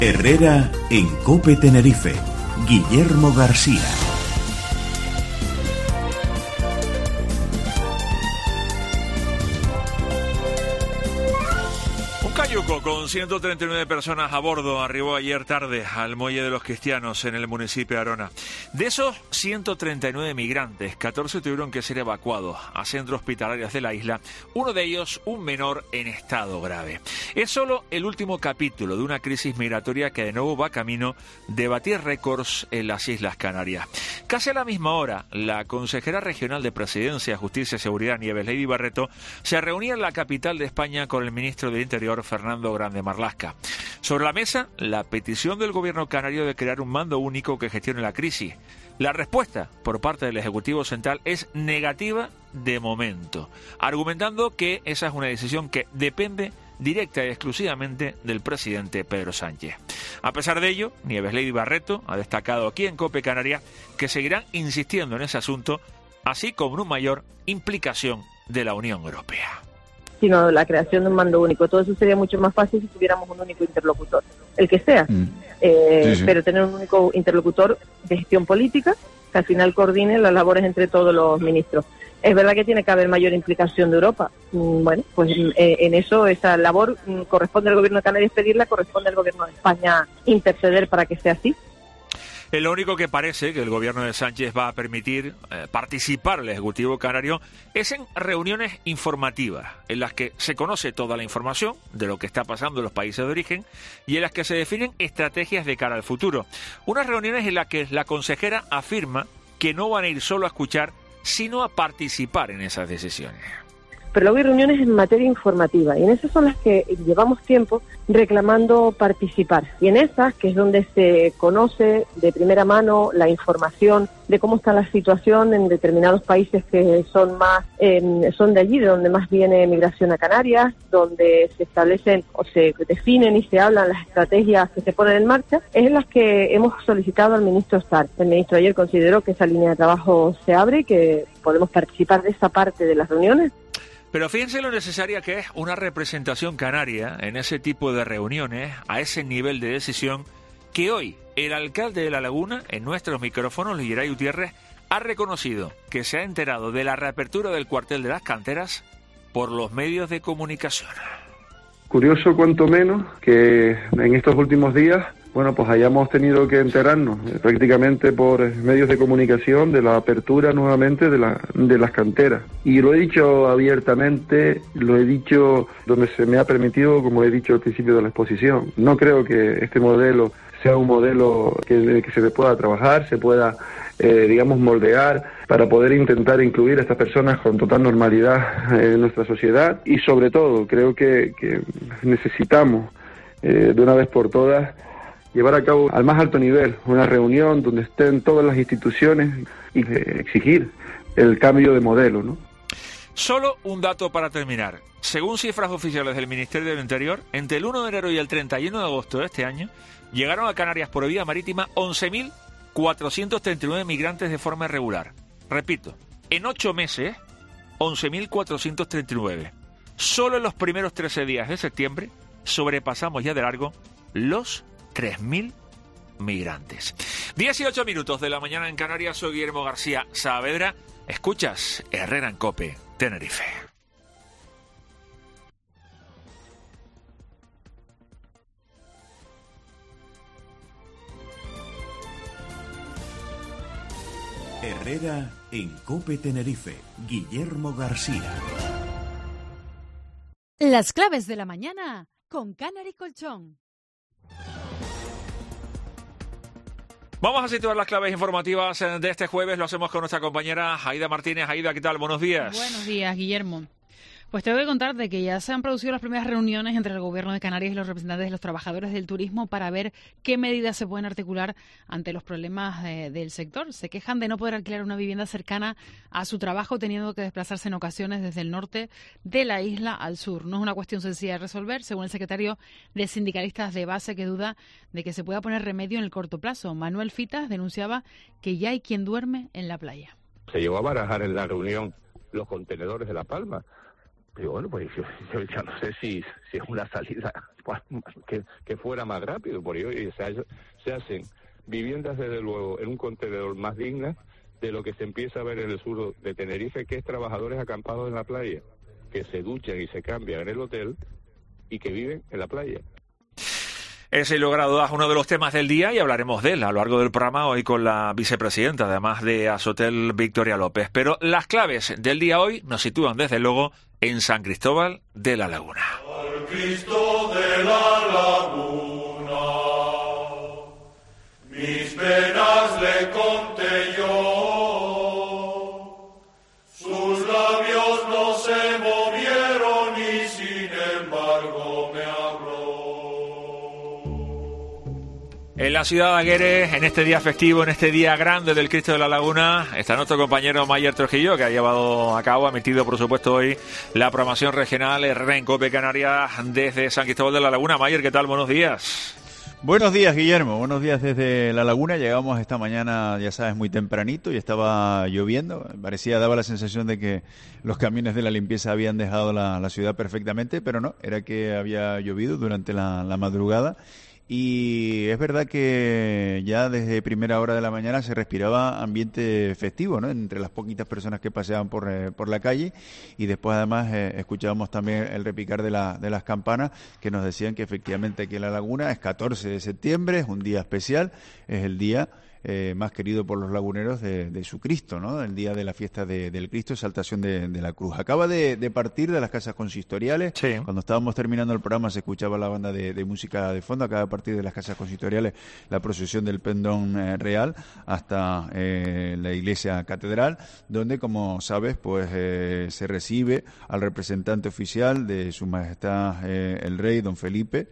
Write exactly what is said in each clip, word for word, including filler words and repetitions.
Herrera en COPE Tenerife. Guillermo García. Un cayuco con ciento treinta y nueve personas a bordo arribó ayer tarde al Muelle de los Cristianos en el municipio de Arona. De esos ciento treinta y nueve migrantes, catorce tuvieron que ser evacuados a centros hospitalarios de la isla, uno de ellos un menor en estado grave. Es solo el último capítulo de una crisis migratoria que de nuevo va camino de batir récords en las Islas Canarias. Casi a la misma hora, la consejera regional de Presidencia, Justicia y Seguridad, Nieves Lady Barreto, se reunía en la capital de España con el ministro del Interior, Fernando Grande Marlaska. Sobre la mesa, la petición del gobierno canario de crear un mando único que gestione la crisis. La respuesta por parte del Ejecutivo Central es negativa de momento, argumentando que esa es una decisión que depende directa y exclusivamente del presidente Pedro Sánchez. A pesar de ello, Nieves Lady Barreto ha destacado aquí en COPE Canarias que seguirán insistiendo en ese asunto, así como en una mayor implicación de la Unión Europea. Sino la creación de un mando único. Todo eso sería mucho más fácil si tuviéramos un único interlocutor, el que sea, mm. eh, sí, sí. pero tener un único interlocutor de gestión política que al final coordine las labores entre todos los ministros. Es verdad que tiene que haber mayor implicación de Europa. Bueno, pues eh, en eso esa labor mm, corresponde al gobierno de Canarias pedirla, corresponde al gobierno de España interceder para que sea así. Es lo único que parece que el gobierno de Sánchez va a permitir eh, participar al Ejecutivo Canario es en reuniones informativas, en las que se conoce toda la información de lo que está pasando en los países de origen y en las que se definen estrategias de cara al futuro. Unas reuniones en las que la consejera afirma que no van a ir solo a escuchar, sino a participar en esas decisiones. Pero luego hay reuniones en materia informativa y en esas son las que llevamos tiempo reclamando participar. Y en esas, que es donde se conoce de primera mano la información de cómo está la situación en determinados países que son más eh, son de allí, de donde más viene migración a Canarias, donde se establecen o se definen y se hablan las estrategias que se ponen en marcha, es en las que hemos solicitado al ministro estar. El ministro ayer consideró que esa línea de trabajo se abre y que podemos participar de esa parte de las reuniones. Pero fíjense lo necesaria que es una representación canaria en ese tipo de reuniones, a ese nivel de decisión, que hoy el alcalde de La Laguna, en nuestros micrófonos, Luis Geray Gutiérrez, ha reconocido que se ha enterado de la reapertura del cuartel de las canteras por los medios de comunicación. Curioso cuanto menos que en estos últimos días, bueno, pues hayamos tenido que enterarnos eh, prácticamente por medios de comunicación de la apertura nuevamente de, la, de las canteras. Y lo he dicho abiertamente, lo he dicho donde se me ha permitido, como he dicho al principio de la exposición. No creo que este modelo sea un modelo que, que se pueda trabajar, se pueda, eh, digamos, moldear para poder intentar incluir a estas personas con total normalidad en nuestra sociedad. Y sobre todo, creo que, que necesitamos, eh, de una vez por todas, llevar a cabo al más alto nivel una reunión donde estén todas las instituciones y exigir el cambio de modelo, ¿no? Solo un dato para terminar. Según cifras oficiales del Ministerio del Interior, entre el uno de enero y el treinta y uno de agosto de este año, llegaron a Canarias por vía marítima once mil cuatrocientos treinta y nueve migrantes de forma irregular. Repito, en ocho meses, once mil cuatrocientos treinta y nueve. Solo en los primeros trece días de septiembre sobrepasamos ya de largo los tres mil migrantes. dieciocho minutos de la mañana en Canarias. Soy Guillermo García Saavedra. Escuchas Herrera en COPE Tenerife. Herrera en COPE Tenerife. Guillermo García. Las claves de la mañana con Canary Colchón. Vamos a situar las claves informativas de este jueves. Lo hacemos con nuestra compañera Aida Martínez. Aida, ¿qué tal? Buenos días. Buenos días, Guillermo. Pues te voy a contar de que ya se han producido las primeras reuniones entre el Gobierno de Canarias y los representantes de los trabajadores del turismo para ver qué medidas se pueden articular ante los problemas de, del sector. Se quejan de no poder alquilar una vivienda cercana a su trabajo, teniendo que desplazarse en ocasiones desde el norte de la isla al sur. No es una cuestión sencilla de resolver, según el secretario de Sindicalistas de Base, que duda de que se pueda poner remedio en el corto plazo. Manuel Fitas denunciaba que ya hay quien duerme en la playa. Se llegó a barajar en la reunión los contenedores de La Palma, Pero bueno, pues yo, yo ya no sé si, si es una salida que, que fuera más rápido, porque hoy se, se hacen viviendas, desde luego, en un contenedor más dignas de lo que se empieza a ver en el sur de Tenerife, que es trabajadores acampados en la playa, que se duchan y se cambian en el hotel y que viven en la playa. Es, sin lugar a dudas, uno de los temas del día y hablaremos de él a lo largo del programa hoy con la vicepresidenta, además de Asotel, Victoria López. Pero las claves del día hoy nos sitúan, desde luego, en San Cristóbal de la Laguna. Al Cristo de la Laguna, mis penas le conté yo, sus labios no se movieron y sin embargo me habló. En la ciudad de Agueres, en este día festivo, en este día grande del Cristo de la Laguna, está nuestro compañero Mayer Trujillo, que ha llevado a cabo, ha emitido por supuesto hoy la programación regional Herrera en COPE Canarias desde San Cristóbal de la Laguna. Mayer, ¿qué tal? Buenos días. Buenos días, Guillermo. Buenos días desde La Laguna. Llegamos esta mañana, ya sabes, muy tempranito y estaba lloviendo. Parecía, daba la sensación de que los camiones de la limpieza habían dejado la, la ciudad perfectamente, pero no, era que había llovido durante la, la madrugada. Y es verdad que ya desde primera hora de la mañana se respiraba ambiente festivo, ¿no? Entre las poquitas personas que paseaban por, eh, por la calle, y después además eh, escuchábamos también el repicar de, la, de las campanas que nos decían que efectivamente aquí en La Laguna es catorce de septiembre, es un día especial, es el día Eh, más querido por los laguneros de, de su Cristo, ¿no? El día de la fiesta de, del Cristo, exaltación de, de la cruz. Acaba de, de partir de las casas consistoriales. Sí. Cuando estábamos terminando el programa se escuchaba la banda de, de música de fondo. Acaba de partir de las casas consistoriales la procesión del pendón eh, real hasta eh, la iglesia catedral, donde, como sabes, pues eh, se recibe al representante oficial de Su Majestad eh, el Rey, don Felipe,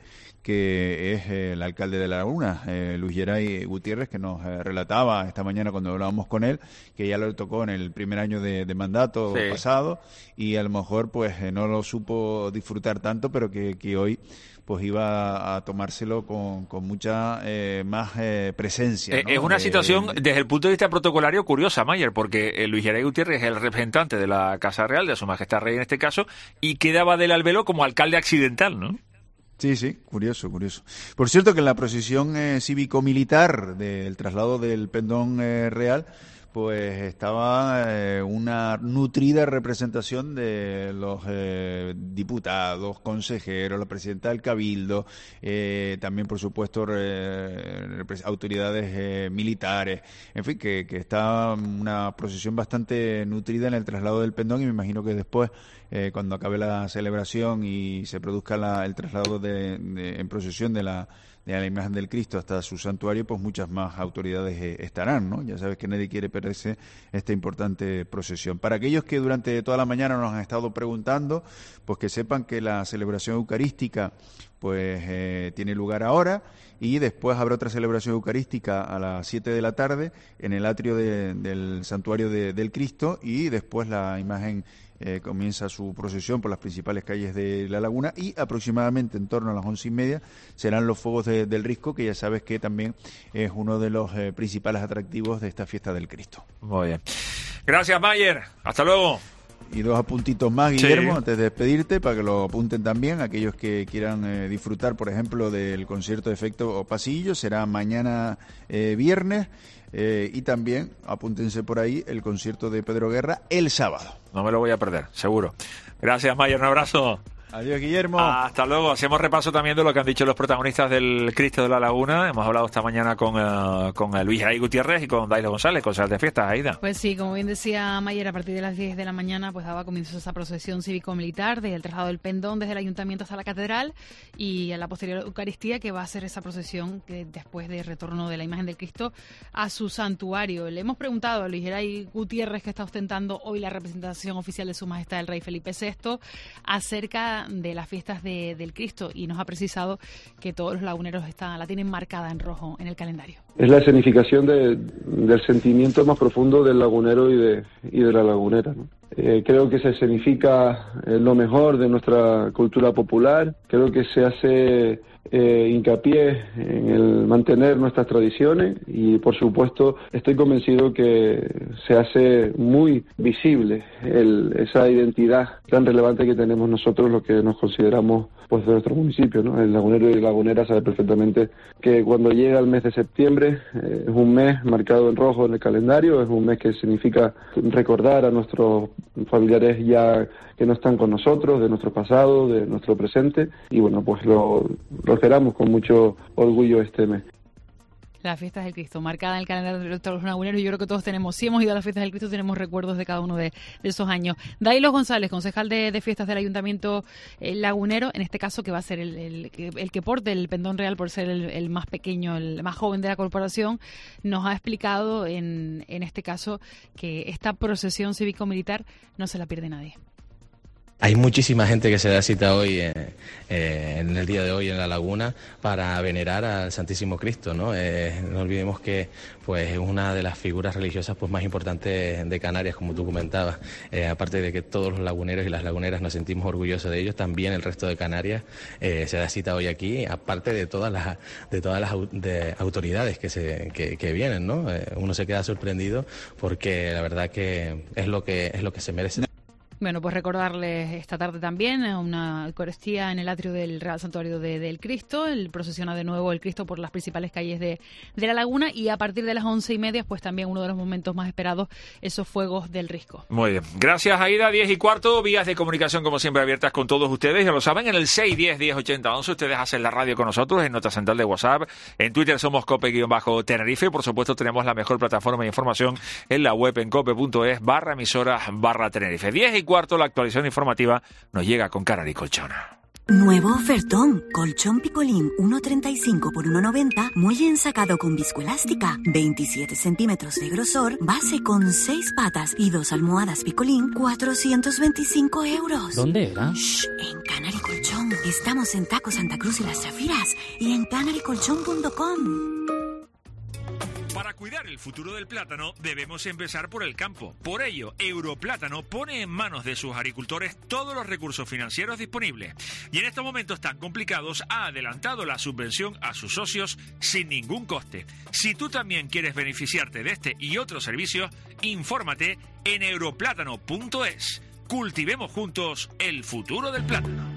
que es eh, el alcalde de La Laguna, eh, Luis Geray Gutiérrez, que nos eh, relataba esta mañana cuando hablábamos con él, que ya lo tocó en el primer año de, de mandato sí. pasado, y a lo mejor pues eh, no lo supo disfrutar tanto, pero que, que hoy pues iba a tomárselo con, con mucha eh, más eh, presencia, ¿no? Es una de, situación, de... desde el punto de vista protocolario, curiosa, Mayer, porque eh, Luis Geray Gutiérrez es el representante de la Casa Real, de Su Majestad Rey en este caso, y quedaba del albelo como alcalde accidental, ¿no? Sí, sí, curioso, curioso. Por cierto que en la procesión eh, cívico-militar del traslado del pendón eh, real, pues estaba eh, una nutrida representación de los eh, diputados, consejeros, la presidenta del Cabildo, eh, también, por supuesto, eh, autoridades eh, militares, en fin, que, que está una procesión bastante nutrida en el traslado del pendón, y me imagino que después, eh, cuando acabe la celebración y se produzca la, el traslado de, de, en procesión de la de la imagen del Cristo hasta su santuario, pues muchas más autoridades eh, estarán, ¿no? Ya sabes que nadie quiere perderse esta importante procesión. Para aquellos que durante toda la mañana nos han estado preguntando, pues que sepan que la celebración eucarística pues eh, tiene lugar ahora, y después habrá otra celebración eucarística a las siete de la tarde en el atrio de, del santuario de, del Cristo, y después la imagen Eh, comienza su procesión por las principales calles de La Laguna, y aproximadamente en torno a las once y media serán los fuegos de, del Risco, que ya sabes que también es uno de los eh, principales atractivos de esta fiesta del Cristo. Muy bien. Gracias, Mayer. Hasta luego. Y dos apuntitos más, Guillermo, sí. antes de despedirte, para que lo apunten también aquellos que quieran eh, disfrutar, por ejemplo, del concierto de Efecto o Pasillo. Será mañana eh, viernes, eh, y también apúntense por ahí el concierto de Pedro Guerra el sábado. No me lo voy a perder, seguro. Gracias, Mayer, un abrazo. Adiós, Guillermo. Hasta luego. Hacemos repaso también de lo que han dicho los protagonistas del Cristo de la Laguna. Hemos hablado esta mañana con, uh, con uh, Luis Geray Gutiérrez y con Dailo González, concejal de fiestas, Aida. Pues sí, como bien decía Mayer, a partir de las diez de la mañana pues daba comienzo esa procesión cívico-militar desde el traslado del pendón desde el ayuntamiento hasta la catedral, y a la posterior Eucaristía, que va a ser esa procesión que después del retorno de la imagen del Cristo a su santuario. Le hemos preguntado a Luis Geray Gutiérrez, que está ostentando hoy la representación oficial de Su Majestad el Rey Felipe sexto, acerca de las fiestas de, del Cristo, y nos ha precisado que todos los laguneros están, la tienen marcada en rojo en el calendario. Es la escenificación de, del sentimiento más profundo del lagunero y de, y de la lagunera, ¿no? Eh, creo que se escenifica eh, lo mejor de nuestra cultura popular. Creo que se hace eh, hincapié en el mantener nuestras tradiciones y, por supuesto, estoy convencido que se hace muy visible el, esa identidad tan relevante que tenemos nosotros, lo que nos consideramos pues de nuestro municipio, ¿no? El lagunero y lagunera sabe perfectamente que cuando llega el mes de septiembre eh, es un mes marcado en rojo en el calendario, es un mes que significa recordar a nuestros familiares ya que no están con nosotros, de nuestro pasado, de nuestro presente, y bueno, pues lo, lo esperamos con mucho orgullo este mes. Las fiestas del Cristo, marcada en el calendario de los laguneros. Yo creo que todos tenemos, si hemos ido a las fiestas del Cristo, tenemos recuerdos de cada uno de, de esos años. Dailo González, concejal de, de fiestas del Ayuntamiento eh, Lagunero, en este caso que va a ser el, el, el que porte el pendón real por ser el, el más pequeño, el más joven de la corporación, nos ha explicado en, en este caso que esta procesión cívico-militar no se la pierde nadie. Hay muchísima gente que se da cita hoy, eh, eh, en el día de hoy en la laguna, para venerar al Santísimo Cristo, ¿no? Eh, no olvidemos que pues, es una de las figuras religiosas pues, más importantes de Canarias, como tú comentabas. Eh, aparte de que todos los laguneros y las laguneras nos sentimos orgullosos de ellos, también el resto de Canarias eh, se da cita hoy aquí, aparte de todas las de todas las de autoridades que se que, que vienen, ¿no? Eh, uno se queda sorprendido porque la verdad que es lo que es lo que se merece. Bueno, pues recordarles esta tarde también una Eucaristía en el atrio del Real Santuario de, del Cristo. El procesiona de nuevo el Cristo por las principales calles de, de la laguna, y a partir de las once y media, pues también uno de los momentos más esperados, esos fuegos del Risco. Muy bien. Gracias, Aida. Diez y cuarto, vías de comunicación como siempre abiertas con todos ustedes. Ya lo saben, en el seis diez, diez ochenta, once. Ustedes hacen la radio con nosotros en nota central de WhatsApp. En Twitter somos cope-tenerife. Por supuesto, tenemos la mejor plataforma de información en la web en cope.es barra emisora barra Tenerife. Diez y cuarto, la actualización informativa nos llega con Canary Colchón. Nuevo ofertón, colchón Picolín uno treinta y cinco por uno noventa, muelle ensacado con viscoelástica, veintisiete centímetros de grosor, base con seis patas y dos almohadas Picolín, cuatrocientos veinticinco euros. ¿Dónde era? Shh, en Canary Colchón. Estamos en Taco Santa Cruz y Las Chafiras y en canary colchón punto com. Para cuidar el futuro del plátano debemos empezar por el campo. Por ello, Europlátano pone en manos de sus agricultores todos los recursos financieros disponibles. Y en estos momentos tan complicados ha adelantado la subvención a sus socios sin ningún coste. Si tú también quieres beneficiarte de este y otros servicios, infórmate en europlátano punto es. Cultivemos juntos el futuro del plátano.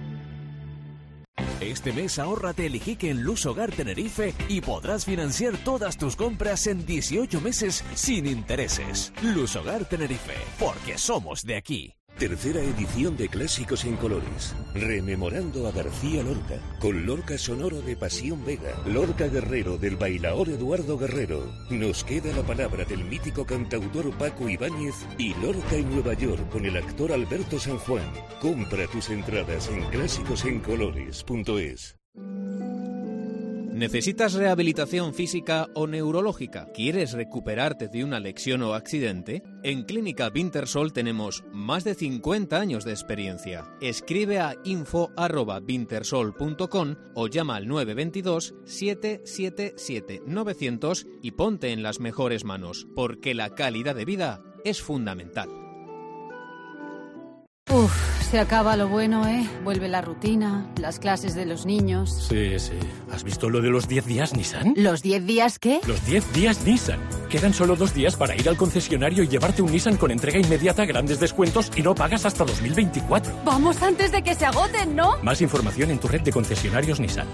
Este mes ahórrate el Iquique en Luz Hogar Tenerife y podrás financiar todas tus compras en dieciocho meses sin intereses. Luz Hogar Tenerife, porque somos de aquí. Tercera edición de Clásicos en Colores, rememorando a García Lorca, con Lorca sonoro de Pasión Vega, Lorca Guerrero del bailaor Eduardo Guerrero. Nos queda la palabra del mítico cantautor Paco Ibáñez y Lorca en Nueva York con el actor Alberto San Juan. Compra tus entradas en clásicos en colores punto es. ¿Necesitas rehabilitación física o neurológica? ¿Quieres recuperarte de una lesión o accidente? En Clínica Wintersol tenemos más de cincuenta años de experiencia. Escribe a info arroba wintersol punto com o llama al nueve dos dos, siete siete siete, nueve cero cero y ponte en las mejores manos, porque la calidad de vida es fundamental. Uf, se acaba lo bueno, ¿eh? Vuelve la rutina, las clases de los niños. Sí, sí. ¿Has visto lo de los diez días Nissan? ¿Los diez días qué? Los diez días Nissan. Quedan solo dos días para ir al concesionario y llevarte un Nissan con entrega inmediata, grandes descuentos y no pagas hasta dos mil veinticuatro. Vamos antes de que se agoten, ¿no? Más información en tu red de concesionarios Nissan.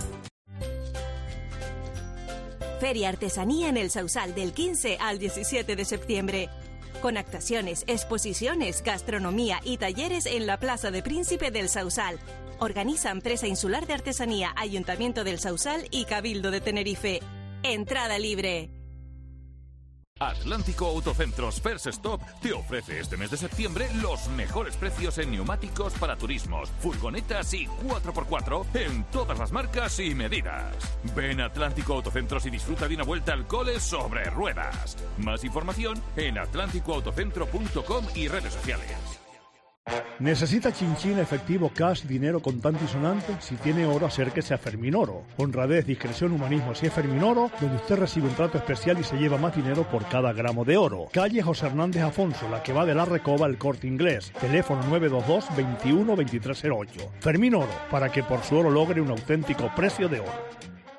Feria Artesanía en el Sausal del quince al diecisiete de septiembre. Con actuaciones, exposiciones, gastronomía y talleres en la Plaza de Príncipe del Sausal. Organiza Empresa Insular de Artesanía, Ayuntamiento del Sausal y Cabildo de Tenerife. Entrada libre. Atlántico Autocentros First Stop te ofrece este mes de septiembre los mejores precios en neumáticos para turismos, furgonetas y cuatro por cuatro en todas las marcas y medidas. Ven a Atlántico Autocentros y disfruta de una vuelta al cole sobre ruedas. Más información en atlántico autocentro punto com y redes sociales. ¿Necesita chinchín efectivo, cash, dinero contante y sonante? Si tiene oro, acérquese a Ferminoro. Honradez, discreción, humanismo. Si es Ferminoro, donde usted recibe un trato especial y se lleva más dinero por cada gramo de oro. Calle José Hernández Afonso, la que va de la Recoba al Corte Inglés. Teléfono nueve dos dos, veintiuno, veintitrés cero ocho. Ferminoro, para que por su oro logre un auténtico precio de oro.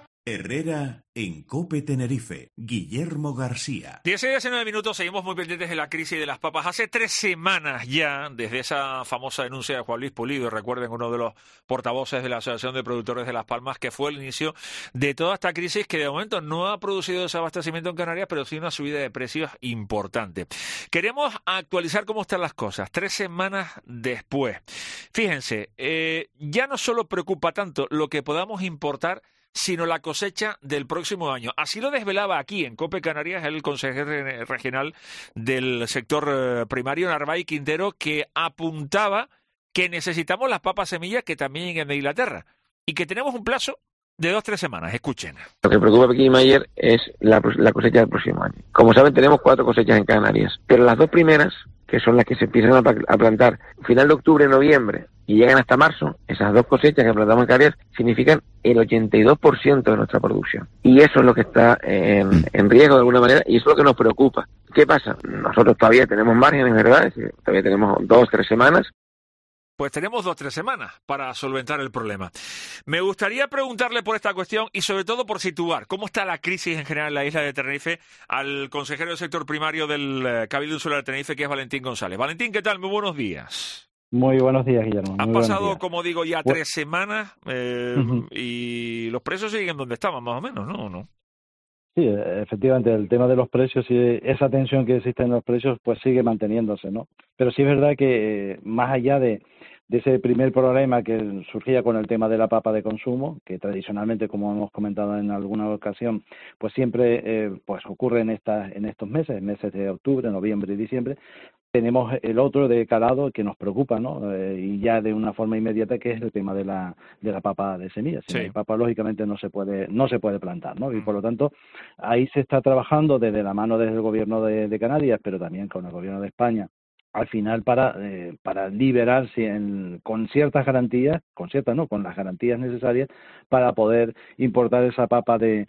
Herrera en COPE Tenerife. Guillermo García. diez y diecinueve minutos, seguimos muy pendientes de la crisis de las papas. Hace tres semanas ya, desde esa famosa denuncia de Juan Luis Pulido, recuerden, uno de los portavoces de la Asociación de Productores de Las Palmas, que fue el inicio de toda esta crisis que de momento no ha producido desabastecimiento en Canarias, pero sí una subida de precios importante. Queremos actualizar cómo están las cosas, tres semanas después. Fíjense, eh, ya no solo preocupa tanto lo que podamos importar, sino la cosecha del próximo año. Así lo desvelaba aquí en COPE Canarias el consejero regional del sector primario, Narváez Quintero, que apuntaba que necesitamos las papas semillas que también lleguen de Inglaterra y que tenemos un plazo de dos, tres semanas. Escuchen. Lo que preocupa a Pekín y Mayer es la, la cosecha del próximo año. Como saben, tenemos cuatro cosechas en Canarias, pero las dos primeras, que son las que se empiezan a, a plantar final de octubre, noviembre, y llegan hasta marzo, esas dos cosechas que plantamos en Canarias significan el ochenta y dos por ciento de nuestra producción. Y eso es lo que está en, en riesgo de alguna manera, y eso es lo que nos preocupa. ¿Qué pasa? Nosotros todavía tenemos márgenes, ¿verdad? Es decir, todavía tenemos dos, tres semanas. Pues tenemos dos, tres semanas para solventar el problema. Me gustaría preguntarle por esta cuestión y sobre todo por situar cómo está la crisis en general en la isla de Tenerife al consejero del sector primario del Cabildo Insular de Tenerife, que es Valentín González. Valentín, ¿qué tal? Muy buenos días. Muy buenos días, Guillermo. Han Muy pasado, días. como digo, ya Bu- tres semanas eh, Ujú. y los precios siguen donde estaban, más o menos, ¿no? ¿O no? Sí, eh, efectivamente, el tema de los precios y esa tensión que existe en los precios, pues sigue manteniéndose, ¿no? Pero sí es verdad que eh, más allá de, de ese primer problema que surgía con el tema de la papa de consumo, que tradicionalmente, como hemos comentado en alguna ocasión, pues siempre eh, pues ocurre en estas en estos meses, meses de octubre, noviembre y diciembre. Tenemos el otro de calado que nos preocupa, ¿no? Eh, y ya de una forma inmediata, que es el tema de la de la papa de semillas. Sí. La papa lógicamente no se puede no se puede plantar, ¿no? Y por lo tanto ahí se está trabajando desde la mano desde el gobierno de, de Canarias, pero también con el gobierno de España, al final para eh, para liberar si en- con ciertas garantías, con ciertas no, con las garantías necesarias para poder importar esa papa de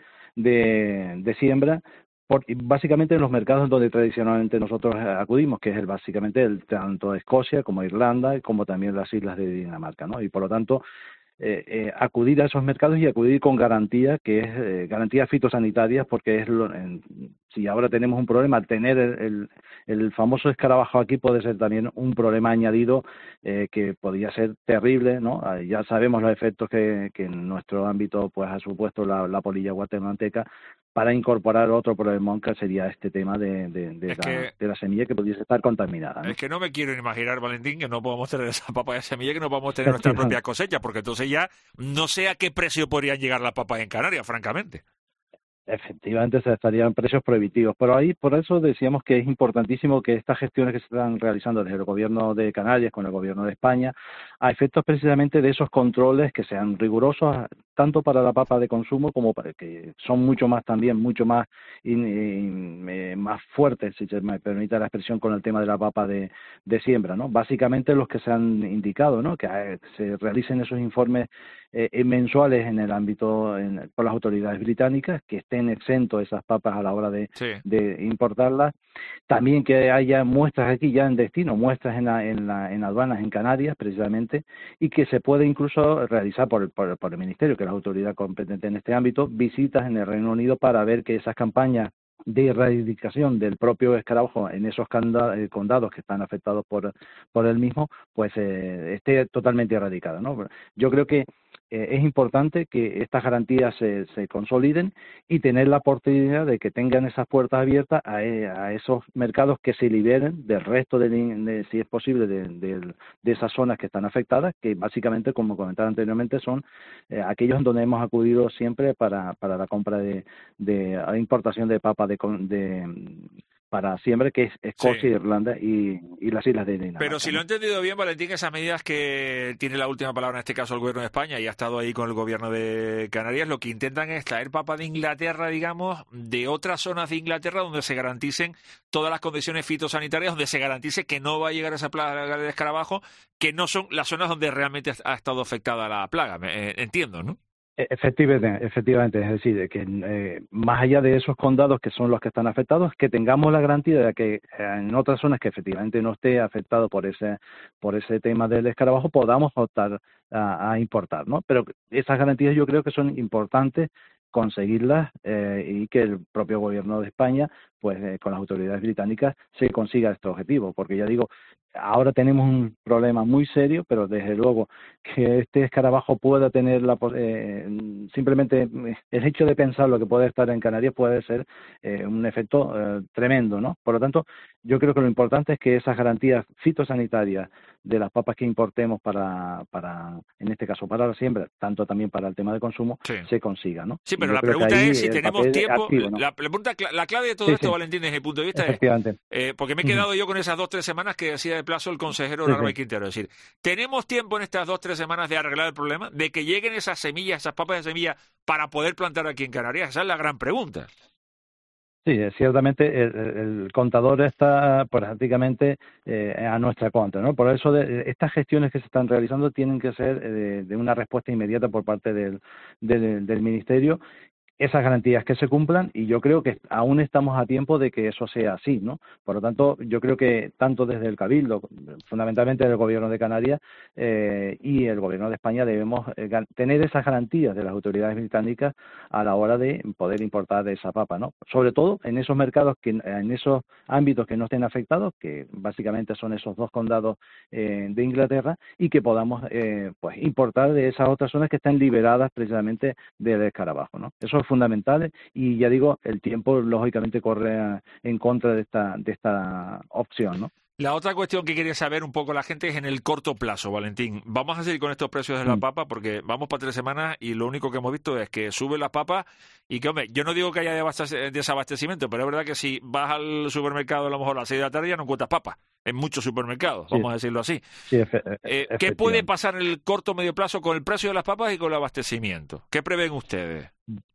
de, de siembra. Por, y básicamente en los mercados donde tradicionalmente nosotros eh, acudimos, que es el, básicamente el, tanto Escocia como Irlanda, como también las islas de Dinamarca, ¿no? Y por lo tanto, eh, eh, acudir a esos mercados y acudir con garantía, que es eh, garantías fitosanitarias, porque es lo, en, si ahora tenemos un problema, tener el, el, el famoso escarabajo aquí puede ser también un problema añadido eh, que podría ser terrible, ¿no? Ah, ya sabemos los efectos que, que en nuestro ámbito pues ha supuesto la, la polilla guatemalteca, para incorporar otro problemón que sería este tema de, de, de, Es la, que- de la semilla que pudiese estar contaminada, ¿no? Es que no me quiero imaginar, Valentín, que no podamos tener esa papa de semilla, que no podamos tener nuestra propia cosecha, porque entonces ya no sé a qué precio podrían llegar las papas en Canarias, francamente. Efectivamente, se estarían precios prohibitivos. Pero ahí, por eso decíamos que es importantísimo que estas gestiones que se están realizando desde el gobierno de Canarias con el gobierno de España, a efectos precisamente de esos controles que sean rigurosos, tanto para la papa de consumo como para que son mucho más también, mucho más in- in- eh, más fuertes, si se me permite la expresión, con el tema de la papa de, de siembra, ¿no? Básicamente los que se han indicado, ¿no? Que eh, se realicen esos informes eh, mensuales en el ámbito en, por las autoridades británicas, que estén exentos esas papas a la hora de, Sí. de importarlas. También que haya muestras aquí ya en destino, muestras en, la, en, la, en aduanas en Canarias precisamente, y que se puede incluso realizar por, el- por, por el Ministerio, que es la autoridad competente en este ámbito, visitas en el Reino Unido para ver que esas campañas de erradicación del propio escarabajo en esos canda- eh, condados que están afectados por, por el mismo, pues eh, esté totalmente erradicada, ¿no? Yo creo que eh, es importante que estas garantías se, se consoliden y tener la oportunidad de que tengan esas puertas abiertas a, e- a esos mercados que se liberen del resto, de, de- si es posible, de, de- de esas zonas que están afectadas, que básicamente, como comentaba anteriormente, son eh, aquellos en donde hemos acudido siempre para, para la compra de, de a importación de papa de, con- de para siembra, que es Escocia, Sí. Irlanda y, y las islas de Dinamarca. Pero si lo he entendido bien, Valentín, esas medidas que tiene la última palabra en este caso el gobierno de España y ha estado ahí con el gobierno de Canarias, lo que intentan es traer papa de Inglaterra, digamos, de otras zonas de Inglaterra donde se garanticen todas las condiciones fitosanitarias, donde se garantice que no va a llegar esa plaga de escarabajo, que no son las zonas donde realmente ha estado afectada la plaga. Me- eh, entiendo, ¿no? Efectivamente, efectivamente, es decir, que eh, más allá de esos condados que son los que están afectados, que tengamos la garantía de que eh, en otras zonas que efectivamente no esté afectado por ese por ese tema del escarabajo podamos optar a, a importar, ¿no? Pero esas garantías yo creo que son importantes conseguirlas eh, y que el propio gobierno de España, pues eh, con las autoridades británicas, se consiga este objetivo, porque ya digo, ahora tenemos un problema muy serio, pero desde luego que este escarabajo pueda tener la pos- eh, simplemente el hecho de pensar lo que puede estar en Canarias puede ser eh, un efecto eh, tremendo, ¿no? Por lo tanto, yo creo que lo importante es que esas garantías fitosanitarias de las papas que importemos para, para en este caso para la siembra, tanto también para el tema de consumo, Sí. se consiga, ¿no? Sí, Y pero yo la creo que pregunta ahí es si el tenemos papel tiempo. activo, ¿no? La, la pregunta, cla- la clave de todo Sí, esto, sí. Valentín, desde mi punto de vista es, Efectivamente. eh, porque me he Ujú. quedado yo con esas dos tres semanas que decía de plazo el consejero Sí, Narva sí. y Quintero. Es decir, ¿tenemos tiempo en estas dos tres semanas de arreglar el problema? ¿De que lleguen esas semillas, esas papas de semilla, para poder plantar aquí en Canarias? Esa es la gran pregunta. Sí, eh, ciertamente el, el- el contador está pues, prácticamente eh, a nuestra contra, ¿no? Por eso de, estas gestiones que se están realizando tienen que ser eh, de, de una respuesta inmediata por parte del, del, del Ministerio, esas garantías que se cumplan, y yo creo que aún estamos a tiempo de que eso sea así, ¿no? Por lo tanto, yo creo que tanto desde el Cabildo, fundamentalmente del Gobierno de Canarias eh, y el Gobierno de España debemos eh, gan- tener esas garantías de las autoridades británicas a la hora de poder importar esa papa, ¿no? Sobre todo en esos mercados, que en esos ámbitos que no estén afectados, que básicamente son esos dos condados eh, de Inglaterra, y que podamos eh, pues importar de esas otras zonas que están liberadas precisamente del escarabajo, ¿no? Eso es fundamental, y ya digo, el tiempo lógicamente corre a- en contra de esta de esta opción, ¿no? La otra cuestión que quería saber un poco la gente es en el corto plazo, Valentín. Vamos a seguir con estos precios de la Mm. papa porque vamos para tres semanas y lo único que hemos visto es que sube la papa y que, hombre, yo no digo que haya desabastec- desabastecimiento, pero es verdad que si vas al supermercado a lo mejor a las seis de la tarde ya no encuentras papa. En muchos supermercados, Sí. vamos a decirlo así. Sí, efe- Eh, ¿Qué efectivamente. puede pasar en el corto o medio plazo con el precio de las papas y con el abastecimiento? ¿Qué prevén ustedes?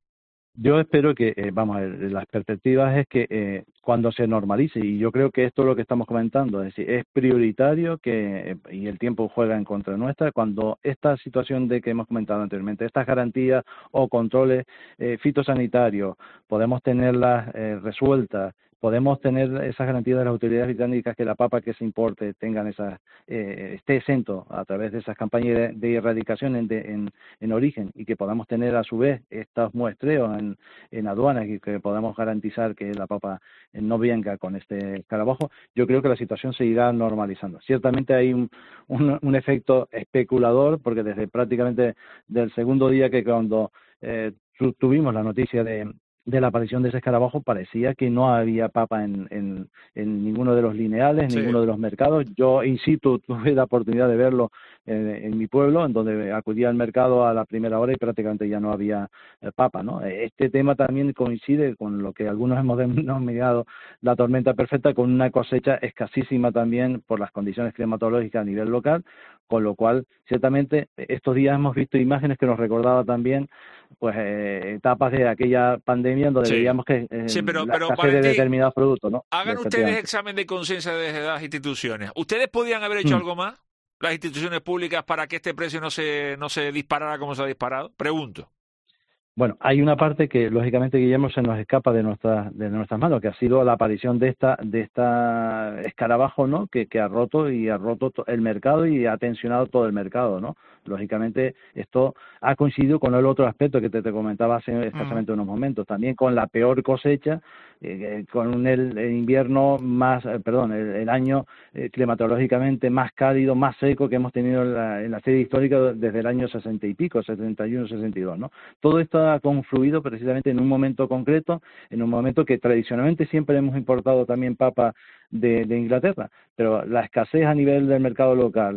Yo espero que, eh, vamos a ver, las perspectivas es que eh, cuando se normalice, y yo creo que esto es lo que estamos comentando, es decir, es prioritario que, eh, y el tiempo juega en contra nuestra, cuando esta situación de que hemos comentado anteriormente, estas garantías o controles eh, fitosanitarios, podemos tenerlas eh, resueltas, podemos tener esas garantías de las autoridades británicas que la papa que se importe tengan esas, eh, esté exento a través de esas campañas de, de erradicación en, de, en, en origen, y que podamos tener a su vez estos muestreos en, en aduanas y que podamos garantizar que la papa eh, no venga con este escarabajo, yo creo que la situación se irá normalizando. Ciertamente hay un, un, un efecto especulador, porque desde prácticamente del segundo día que cuando eh, tu, tuvimos la noticia de de la aparición de ese escarabajo, parecía que no había papa en, en, en ninguno de los lineales, en Sí. ninguno de los mercados. Yo in situ tuve la oportunidad de verlo en, en mi pueblo, en donde acudía al mercado a la primera hora y prácticamente ya no había eh, papa, ¿no? Este tema también coincide con lo que algunos hemos denominado la tormenta perfecta, con una cosecha escasísima también por las condiciones climatológicas a nivel local, con lo cual ciertamente estos días hemos visto imágenes que nos recordaba también pues eh, etapas de aquella pandemia donde Sí. veíamos que eh, Sí, pero- la pero, escasez de Valentín, determinados productos, ¿no? Hagan ustedes Efectivamente. examen de conciencia desde las instituciones. ¿Ustedes podían haber hecho Mm. algo más, las instituciones públicas, para que este precio no se, no se disparara como se ha disparado? Pregunto. Bueno, hay una parte que lógicamente, Guillermo, se nos escapa de nuestras de nuestras manos, que ha sido la aparición de esta de esta escarabajo, ¿no? Que, que ha roto y ha roto to- el mercado y ha tensionado todo el mercado, ¿no? Lógicamente esto ha coincidido con el otro aspecto que te, te comentaba hace escasamente unos momentos, también con la peor cosecha, eh, eh, con un, el, el invierno más, eh, perdón, el, el año eh, climatológicamente más cálido, más seco que hemos tenido en la, en la serie histórica desde el año sesenta y pico, setenta y uno, sesenta y dos, ¿no? Todo esto ha confluido precisamente en un momento concreto, en un momento que tradicionalmente siempre hemos importado también papa de, de Inglaterra, pero la escasez a nivel del mercado local,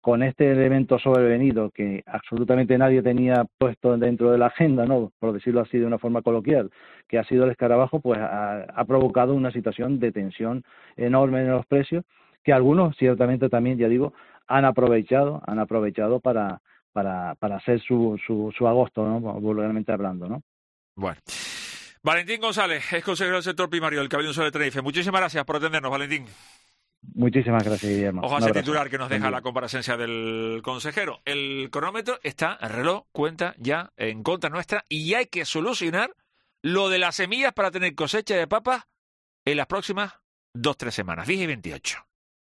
con este elemento sobrevenido que absolutamente nadie tenía puesto dentro de la agenda, ¿no? Por decirlo así de una forma coloquial, que ha sido el escarabajo, pues ha, ha provocado una situación de tensión enorme en los precios, que algunos ciertamente también, ya digo, han aprovechado, han aprovechado para para para hacer su su, su agosto, ¿no? Vulgarmente hablando, ¿no? Bueno. Valentín González, es consejero del sector primario del Cabildo Insular de Tenerife. Muchísimas gracias por atendernos, Valentín. Muchísimas gracias, Guillermo. Ojo a ese titular que nos deja la comparecencia del consejero. El cronómetro está, el reloj cuenta ya en contra nuestra y hay que solucionar lo de las semillas para tener cosecha de papas en las próximas dos, tres semanas, diez y veintiocho.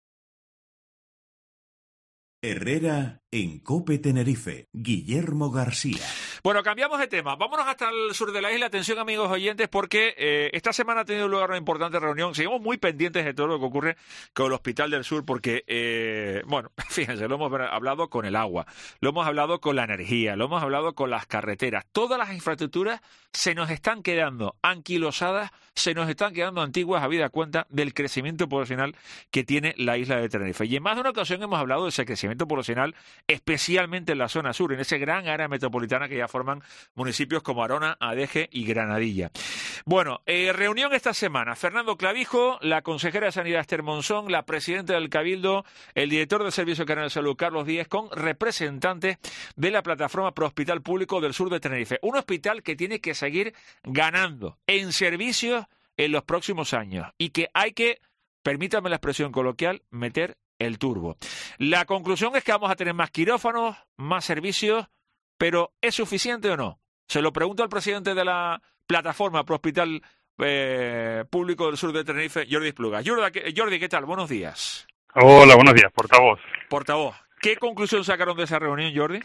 Herrera en COPE Tenerife, Guillermo García. Bueno, cambiamos de tema. Vámonos hasta el sur de la isla. Atención, amigos oyentes, porque eh, esta semana ha tenido lugar una importante reunión. Seguimos muy pendientes de todo lo que ocurre con el Hospital del Sur, porque, eh, bueno, fíjense, lo hemos hablado con el agua, lo hemos hablado con la energía, lo hemos hablado con las carreteras. Todas las infraestructuras se nos están quedando anquilosadas, se nos están quedando antiguas, habida cuenta del crecimiento poblacional que tiene la isla de Tenerife. Y en más de una ocasión hemos hablado de ese crecimiento poblacional, especialmente en la zona sur, en ese gran área metropolitana que ya forman municipios como Arona, Adeje y Granadilla. Bueno, eh, reunión esta semana. Fernando Clavijo, la consejera de Sanidad Esther Monzón, la presidenta del Cabildo, el director del Servicio Canal de Salud Carlos Díez, con representantes de la Plataforma Pro Hospital Público del Sur de Tenerife. Un hospital que tiene que seguir ganando en servicios en los próximos años y que hay que, permítame la expresión coloquial, meter el turbo. La conclusión es que vamos a tener más quirófanos, más servicios, pero ¿es suficiente o no? Se lo pregunto al presidente de la Plataforma Pro Hospital eh, Público del Sur de Tenerife, Jordi Espluga. Jordi, ¿qué tal? Buenos días. Hola, buenos días, portavoz. Portavoz, ¿qué conclusión sacaron de esa reunión, Jordi?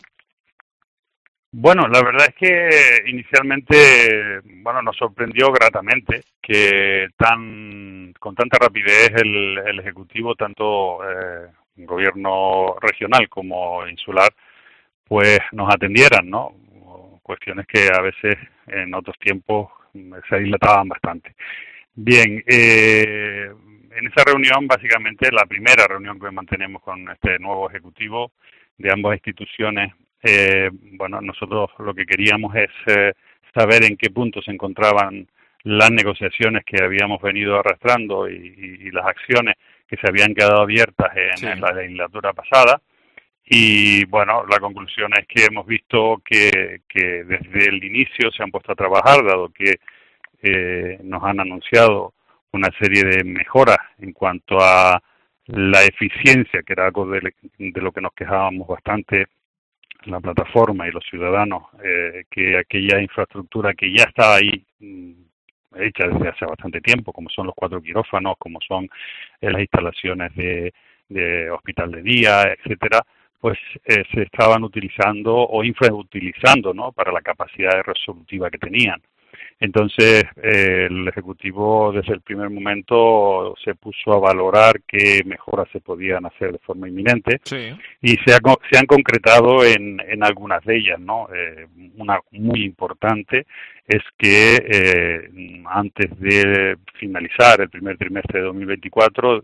Bueno, la verdad es que inicialmente, bueno, nos sorprendió gratamente que tan con tanta rapidez el, el Ejecutivo, tanto eh, gobierno regional como insular, pues nos atendieran, ¿no? Cuestiones que a veces en otros tiempos se dilataban bastante. Bien, eh, en esa reunión, básicamente la primera reunión que mantenemos con este nuevo Ejecutivo de ambas instituciones, eh, bueno, nosotros lo que queríamos es eh, saber en qué punto se encontraban las negociaciones que habíamos venido arrastrando y, y, y las acciones que se habían quedado abiertas en, sí. en la legislatura pasada. Y bueno, la conclusión es que hemos visto que, que desde el inicio se han puesto a trabajar, dado que eh, nos han anunciado una serie de mejoras en cuanto a la eficiencia, que era algo de, de lo que nos quejábamos bastante la plataforma y los ciudadanos, eh, que aquella infraestructura que ya estaba ahí mmm, hecha desde hace bastante tiempo, como son los cuatro quirófanos, como son eh, las instalaciones de, de hospital de día, etcétera, pues eh, se estaban utilizando o infrautilizando, ¿no?, para la capacidad resolutiva que tenían. Entonces, eh, el Ejecutivo desde el primer momento se puso a valorar qué mejoras se podían hacer de forma inminente, sí. y se, ha, se han concretado en, en algunas de ellas, ¿no? Eh, una muy importante es que eh, antes de finalizar el primer trimestre de dos mil veinticuatro,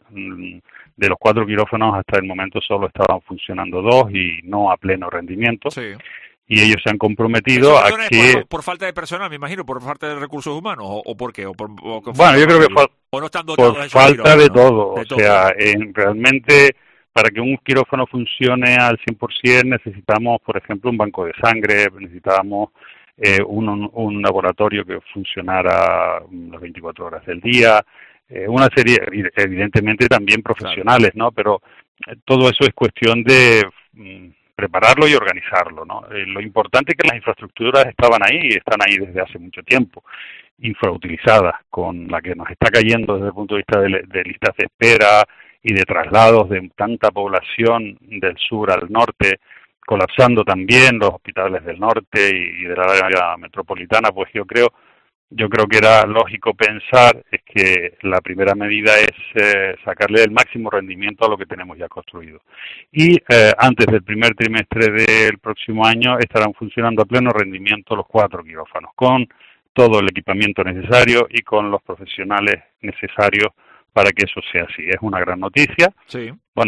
de los cuatro quirófanos hasta el momento solo estaban funcionando dos y no a pleno rendimiento. Sí. Y ellos se han comprometido a que... Por, por falta de personal, me imagino, por falta de recursos humanos, o, o por qué, o por, o bueno, yo creo que fal... o no están dotados por falta de todo, de o todo. sea, en, realmente para que un quirófano funcione al cien por ciento necesitamos, por ejemplo, un banco de sangre, necesitamos eh, un, un laboratorio que funcionara las veinticuatro horas del día, eh, una serie, evidentemente también profesionales, claro. ¿no? Pero eh, todo eso es cuestión de... Mm, prepararlo y organizarlo, ¿no? Eh, lo importante es que las infraestructuras estaban ahí y están ahí desde hace mucho tiempo, infrautilizadas, con la que nos está cayendo desde el punto de vista de, de listas de espera y de traslados de tanta población del sur al norte, colapsando también los hospitales del norte y, y de la área metropolitana. Pues yo creo Yo creo que era lógico pensar es que la primera medida es eh, sacarle el máximo rendimiento a lo que tenemos ya construido. Y eh, antes del primer trimestre del próximo año estarán funcionando a pleno rendimiento los cuatro quirófanos, con todo el equipamiento necesario y con los profesionales necesarios para que eso sea así. Es una gran noticia. Sí. Bueno,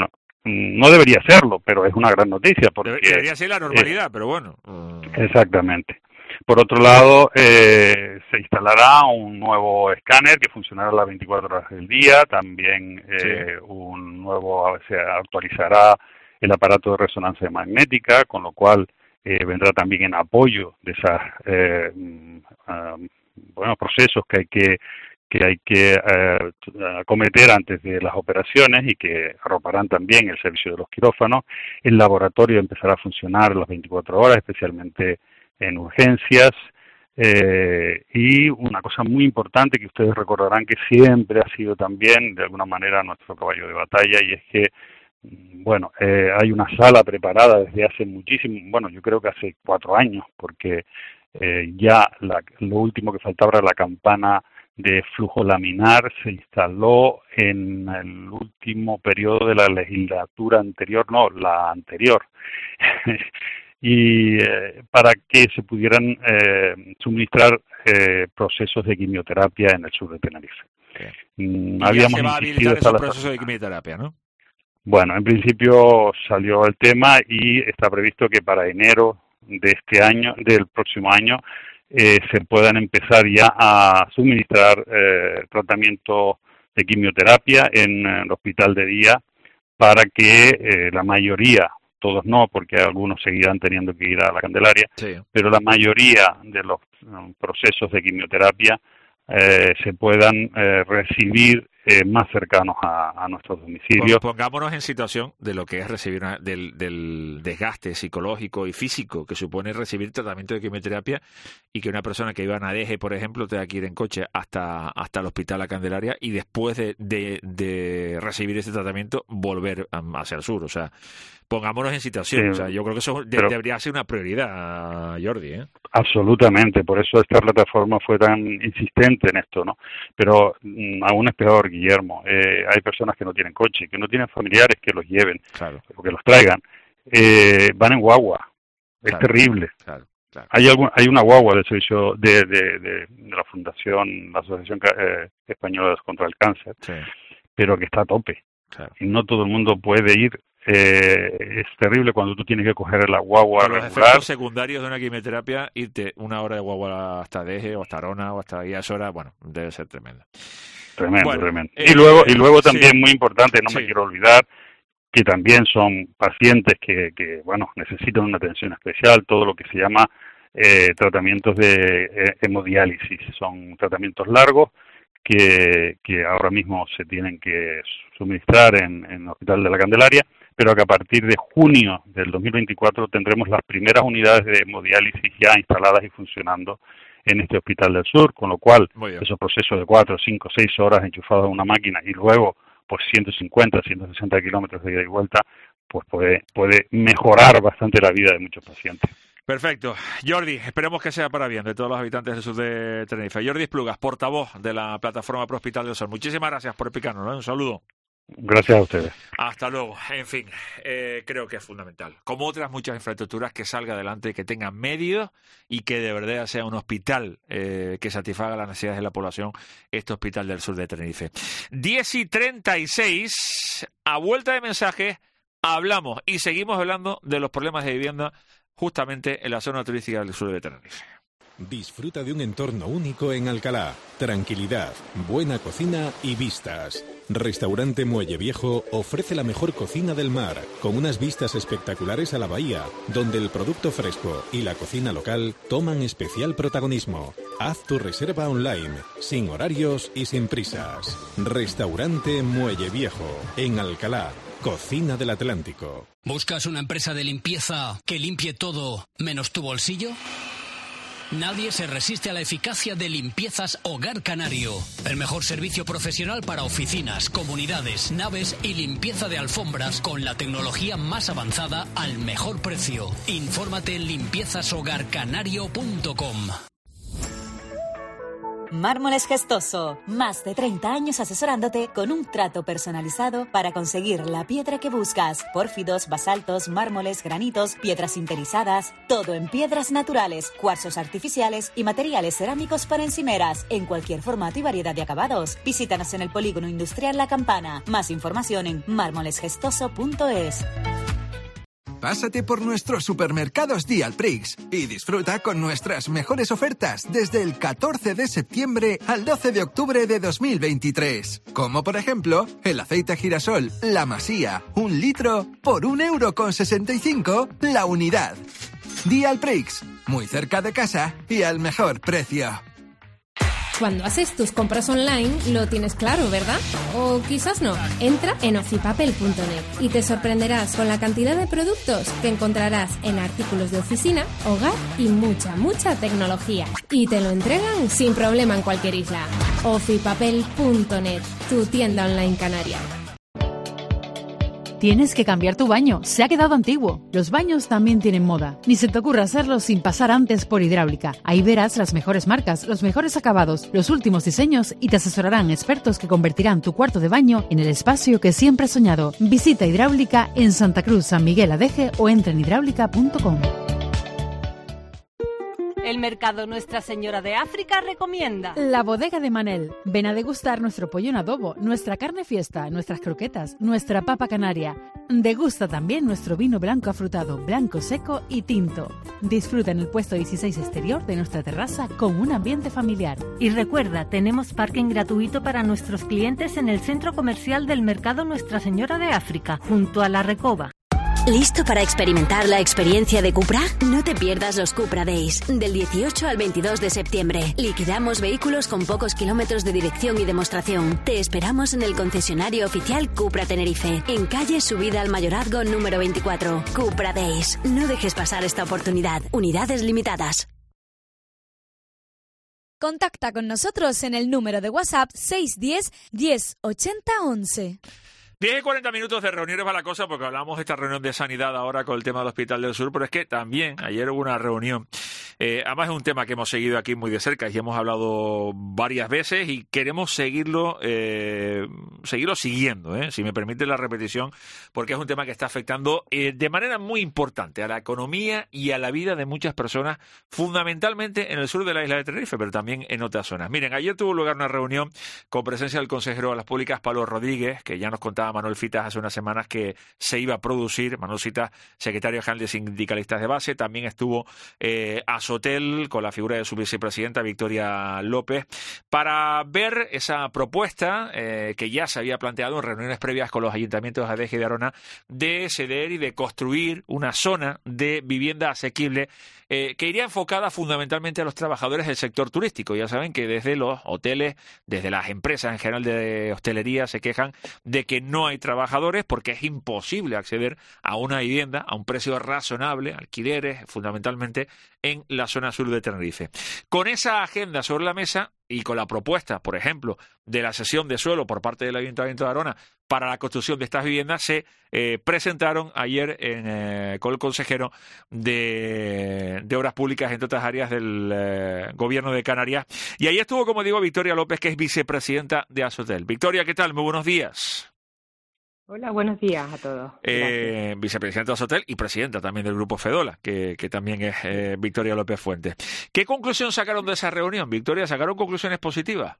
no debería serlo, pero es una gran noticia. Porque, debería ser la normalidad, eh, pero bueno. Exactamente. Por otro lado, eh, se instalará un nuevo escáner que funcionará las veinticuatro horas del día, también eh, sí. un nuevo, se actualizará el aparato de resonancia magnética, con lo cual eh, vendrá también en apoyo de esos eh, um, bueno, procesos que hay que que hay que eh, acometer antes de las operaciones y que arroparán también el servicio de los quirófanos. El laboratorio empezará a funcionar las veinticuatro horas, especialmente en urgencias. Eh, y una cosa muy importante que ustedes recordarán que siempre ha sido también, de alguna manera, nuestro caballo de batalla, y es que, bueno, eh, hay una sala preparada desde hace muchísimo, bueno, yo creo que hace cuatro años, porque eh, ya la, lo último que faltaba era la campana de flujo laminar, se instaló en el último periodo de la legislatura anterior, no, la anterior, y eh, para que se pudieran eh, suministrar eh, procesos de quimioterapia en el sur de Tenerife. Mm, y ya se va a habilitar esos procesos de quimioterapia, ¿no? Bueno, en principio salió el tema y está previsto que para enero de este año, del próximo año, Eh, se puedan empezar ya a suministrar eh, tratamiento de quimioterapia en eh, el hospital de día para que eh, la mayoría, todos no, porque algunos seguirán teniendo que ir a la Candelaria, sí. pero la mayoría de los um, procesos de quimioterapia eh, se puedan eh, recibir eh, más cercanos a, a nuestros domicilios. Pongámonos en situación de lo que es recibir una, del, del desgaste psicológico y físico que supone recibir tratamiento de quimioterapia y que una persona que iba a Nadeje, por ejemplo, tenga que ir en coche hasta, hasta el hospital La Candelaria y después de, de, de recibir ese tratamiento volver hacia el sur. O sea, pongámonos en situación. Sí, o sea, yo creo que eso de, pero, debería ser una prioridad, Jordi, ¿eh? Absolutamente, por eso esta plataforma fue tan insistente en esto, ¿no? Pero mmm, aún es peor, Guillermo, eh, hay personas que no tienen coche, que no tienen familiares que los lleven, claro. o que los traigan, eh, van en guagua, es claro. terrible. Claro. Claro. Hay algún, hay una guagua del servicio de, de, de, de la Fundación, la Asociación eh, Española contra el Cáncer, sí. pero que está a tope, claro. y no todo el mundo puede ir. Eh, es terrible cuando tú tienes que coger la guagua regular. Los efectos secundarios de una quimioterapia, irte una hora de guagua hasta Deje o hasta Arona o hasta Guías Hora, bueno, debe ser tremendo. Tremendo, bueno, tremendo. Eh, y luego y luego también sí. muy importante, no sí. me quiero olvidar, que también son pacientes que, que bueno, necesitan una atención especial, todo lo que se llama eh, tratamientos de eh, hemodiálisis. Son tratamientos largos que, que ahora mismo se tienen que suministrar en, en el Hospital de la Candelaria, pero que a partir de junio del dos mil veinticuatro tendremos las primeras unidades de hemodiálisis ya instaladas y funcionando en este Hospital del Sur, con lo cual esos procesos de cuatro, cinco, seis horas enchufados a una máquina y luego pues ciento cincuenta, ciento sesenta kilómetros de ida y vuelta, pues puede, puede mejorar bastante la vida de muchos pacientes. Perfecto. Jordi, esperemos que sea para bien de todos los habitantes del sur de Tenerife. Jordi Esplugas, portavoz de la Plataforma Pro Hospital del Sol. Muchísimas gracias por explicarnos, ¿no? Un saludo. Gracias a ustedes. Hasta luego. En fin, eh, creo que es fundamental. Como otras muchas infraestructuras, que salga adelante, que tenga medios y que de verdad sea un hospital eh, que satisfaga las necesidades de la población, este hospital del sur de Tenerife. diez y treinta y seis, a vuelta de mensaje, hablamos y seguimos hablando de los problemas de vivienda justamente en la zona turística del sur de Tenerife. Disfruta de un entorno único en Alcalá. Tranquilidad, buena cocina y vistas. Restaurante Muelle Viejo ofrece la mejor cocina del mar, con unas vistas espectaculares a la bahía, donde el producto fresco y la cocina local toman especial protagonismo. Haz tu reserva online, sin horarios y sin prisas. Restaurante Muelle Viejo, en Alcalá, cocina del Atlántico. ¿Buscas una empresa de limpieza que limpie todo menos tu bolsillo? Nadie se resiste a la eficacia de Limpiezas Hogar Canario. El mejor servicio profesional para oficinas, comunidades, naves y limpieza de alfombras con la tecnología más avanzada al mejor precio. Infórmate en limpiezas hogar canario punto com. Mármoles Gestoso. Más de treinta años asesorándote con un trato personalizado para conseguir la piedra que buscas. Pórfidos, basaltos, mármoles, granitos, piedras sinterizadas. Todo en piedras naturales, cuarzos artificiales y materiales cerámicos para encimeras. En cualquier formato y variedad de acabados. Visítanos en el Polígono Industrial La Campana. Más información en mármoles gestoso punto es. Pásate por nuestros supermercados Dialprix y disfruta con nuestras mejores ofertas desde el catorce de septiembre al doce de octubre de dos mil veintitrés. Como por ejemplo, el aceite girasol La Masía, un litro por un euro con sesenta y cinco la unidad. Dialprix, muy cerca de casa y al mejor precio. Cuando haces tus compras online, lo tienes claro, ¿verdad? O quizás no. Entra en ofipapel punto net y te sorprenderás con la cantidad de productos que encontrarás en artículos de oficina, hogar y mucha, mucha tecnología. Y te lo entregan sin problema en cualquier isla. ofipapel punto net, tu tienda online canaria. Tienes que cambiar tu baño, se ha quedado antiguo. Los baños también tienen moda. Ni se te ocurra hacerlo sin pasar antes por Hidráulica. Ahí verás las mejores marcas, los mejores acabados, los últimos diseños y te asesorarán expertos que convertirán tu cuarto de baño en el espacio que siempre has soñado. Visita Hidráulica en Santa Cruz, San Miguel Adeje o entra en hidráulica punto com. El Mercado Nuestra Señora de África recomienda La Bodega de Manel. Ven a degustar nuestro pollo en adobo, nuestra carne fiesta, nuestras croquetas, nuestra papa canaria. Degusta también nuestro vino blanco afrutado, blanco seco y tinto. Disfruta en el puesto dieciséis exterior de nuestra terraza con un ambiente familiar. Y recuerda, tenemos parking gratuito para nuestros clientes en el centro comercial del Mercado Nuestra Señora de África, junto a la Recoba. ¿Listo para experimentar la experiencia de Cupra? No te pierdas los Cupra Days, del dieciocho al veintidós de septiembre. Liquidamos vehículos con pocos kilómetros de dirección y demostración. Te esperamos en el concesionario oficial Cupra Tenerife, en calle Subida al Mayorazgo número veinticuatro. Cupra Days. No dejes pasar esta oportunidad. Unidades limitadas. Contacta con nosotros en el número de WhatsApp seis uno cero, diez, ochenta, once. diez y cuarenta minutos de reuniones para la cosa, porque hablamos de esta reunión de sanidad ahora con el tema del Hospital del Sur, pero es que también ayer hubo una reunión. Eh, además es un tema que hemos seguido aquí muy de cerca y hemos hablado varias veces y queremos seguirlo eh, seguirlo siguiendo, ¿eh? Si me permite la repetición, porque es un tema que está afectando eh, de manera muy importante a la economía y a la vida de muchas personas, fundamentalmente en el sur de la isla de Tenerife, pero también en otras zonas. Miren, ayer tuvo lugar una reunión con presencia del consejero de las Públicas, Pablo Rodríguez, que ya nos contaba Manuel Fitas hace unas semanas que se iba a producir. Manuel Fitas, secretario general de Sindicalistas de Base, también estuvo eh, Azotel con la figura de su vicepresidenta Victoria López para ver esa propuesta eh, que ya se había planteado en reuniones previas con los ayuntamientos de Adeje y de Arona de ceder y de construir una zona de vivienda asequible eh, que iría enfocada fundamentalmente a los trabajadores del sector turístico. Ya saben que desde los hoteles, desde las empresas en general de hostelería se quejan de que no hay trabajadores porque es imposible acceder a una vivienda a un precio razonable, alquileres fundamentalmente en la zona sur de Tenerife. Con esa agenda sobre la mesa y con la propuesta, por ejemplo, de la cesión de suelo por parte del Ayuntamiento de Arona para la construcción de estas viviendas, se eh, presentaron ayer en, eh, con el consejero de, de Obras Públicas, entre otras áreas del eh, Gobierno de Canarias. Y ahí estuvo, como digo, Victoria López, que es vicepresidenta de Azotel. Victoria, ¿qué tal? Muy buenos días. Hola, buenos días a todos. Eh, vicepresidenta de Azotel y presidenta también del Grupo Fedola, que, que también es eh, Victoria López Fuentes. ¿Qué conclusión sacaron de esa reunión, Victoria? ¿Sacaron conclusiones positivas?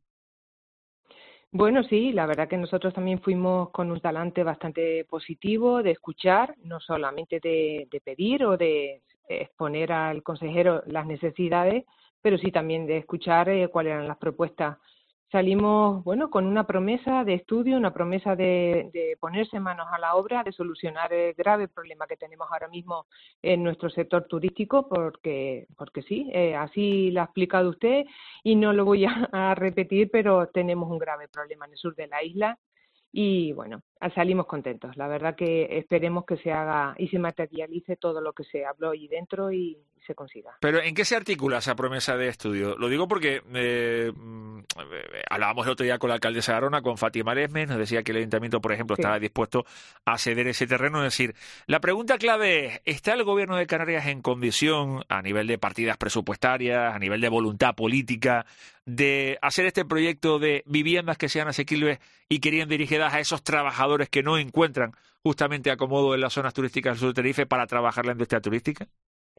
Bueno, sí, la verdad que nosotros también fuimos con un talante bastante positivo de escuchar, no solamente de, de pedir o de exponer al consejero las necesidades, pero sí también de escuchar eh, cuáles eran las propuestas. Salimos, bueno, con una promesa de estudio, una promesa de, de ponerse manos a la obra, de solucionar el grave problema que tenemos ahora mismo en nuestro sector turístico, porque porque sí, eh, así lo ha explicado usted y no lo voy a, a repetir, pero tenemos un grave problema en el sur de la isla y, bueno, salimos contentos. La verdad que esperemos que se haga y se materialice todo lo que se habló ahí dentro y se consiga. Pero ¿en qué se articula esa promesa de estudio? Lo digo porque eh, hablábamos el otro día con la alcaldesa de Arona, con Fátima Lesmes, nos decía que el ayuntamiento, por ejemplo, sí. estaba dispuesto a ceder ese terreno. Es decir, la pregunta clave es, ¿está el gobierno de Canarias en condición, a nivel de partidas presupuestarias, a nivel de voluntad política, de hacer este proyecto de viviendas que sean asequibles y que irían dirigidas a esos trabajadores que no encuentran justamente acomodo en las zonas turísticas del sur de Tenerife para trabajar la industria turística?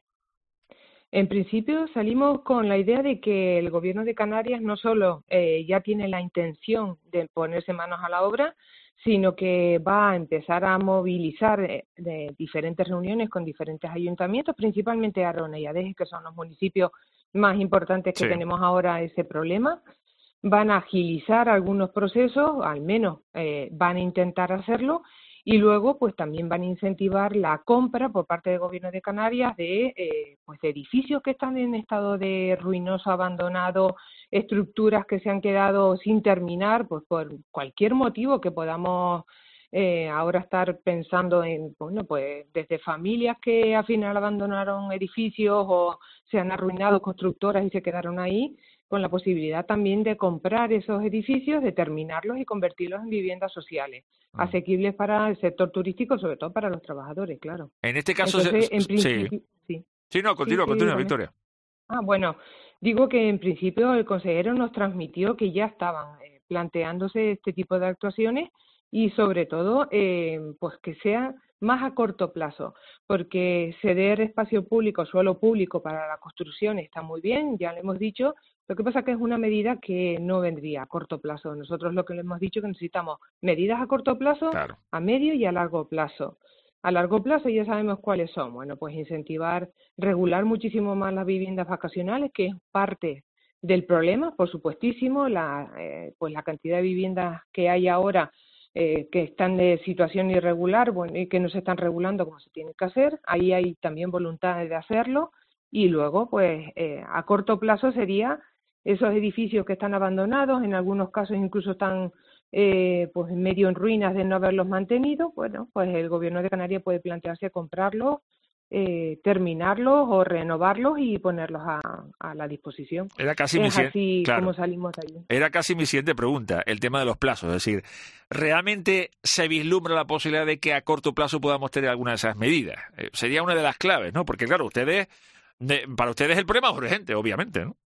En principio salimos con la idea de que el Gobierno de Canarias no solo eh, ya tiene la intención de ponerse manos a la obra, sino que va a empezar a movilizar de, de diferentes reuniones con diferentes ayuntamientos, principalmente Arona y Adeje, que son los municipios más importantes que sí. tenemos ahora ese problema. Van a agilizar algunos procesos, al menos eh, van a intentar hacerlo, y luego pues también van a incentivar la compra por parte del Gobierno de Canarias de, eh, pues, de edificios que están en estado de ruinoso, abandonado, estructuras que se han quedado sin terminar, pues por cualquier motivo que podamos eh, ahora estar pensando en, bueno, pues desde familias que al final abandonaron edificios o se han arruinado constructoras y se quedaron ahí, con la posibilidad también de comprar esos edificios, de terminarlos y convertirlos en viviendas sociales, mm. asequibles para el sector turístico, sobre todo para los trabajadores, claro. En este caso, Entonces, se, en principio, sí. sí. Sí, no, continúa, sí, continúa, sí, Victoria. Ah, bueno, digo que en principio el consejero nos transmitió que ya estaban eh, planteándose este tipo de actuaciones y sobre todo, eh, pues que sea más a corto plazo, porque ceder espacio público, suelo público para la construcción está muy bien, ya lo hemos dicho. Lo que pasa es que es una medida que no vendría a corto plazo. Nosotros lo que le hemos dicho es que necesitamos medidas a corto plazo, claro. a medio y a largo plazo. A largo plazo ya sabemos cuáles son. Bueno, pues incentivar, regular muchísimo más las viviendas vacacionales, que es parte del problema, por supuestísimo. La, eh, pues la cantidad de viviendas que hay ahora eh, que están de situación irregular, bueno, y que no se están regulando como se tiene que hacer. Ahí hay también voluntad de hacerlo. Y luego, pues eh, a corto plazo sería esos edificios que están abandonados, en algunos casos incluso están eh, pues medio en ruinas de no haberlos mantenido. Bueno, pues el Gobierno de Canarias puede plantearse comprarlos, eh, terminarlos o renovarlos y ponerlos a, a la disposición. Era casi es mi así claro. como salimos de allí. Era casi mi siguiente pregunta, el tema de los plazos. Es decir, ¿realmente se vislumbra la posibilidad de que a corto plazo podamos tener alguna de esas medidas? Eh, sería una de las claves, ¿no? Porque claro, ustedes, de, para ustedes el problema es urgente, obviamente, ¿no?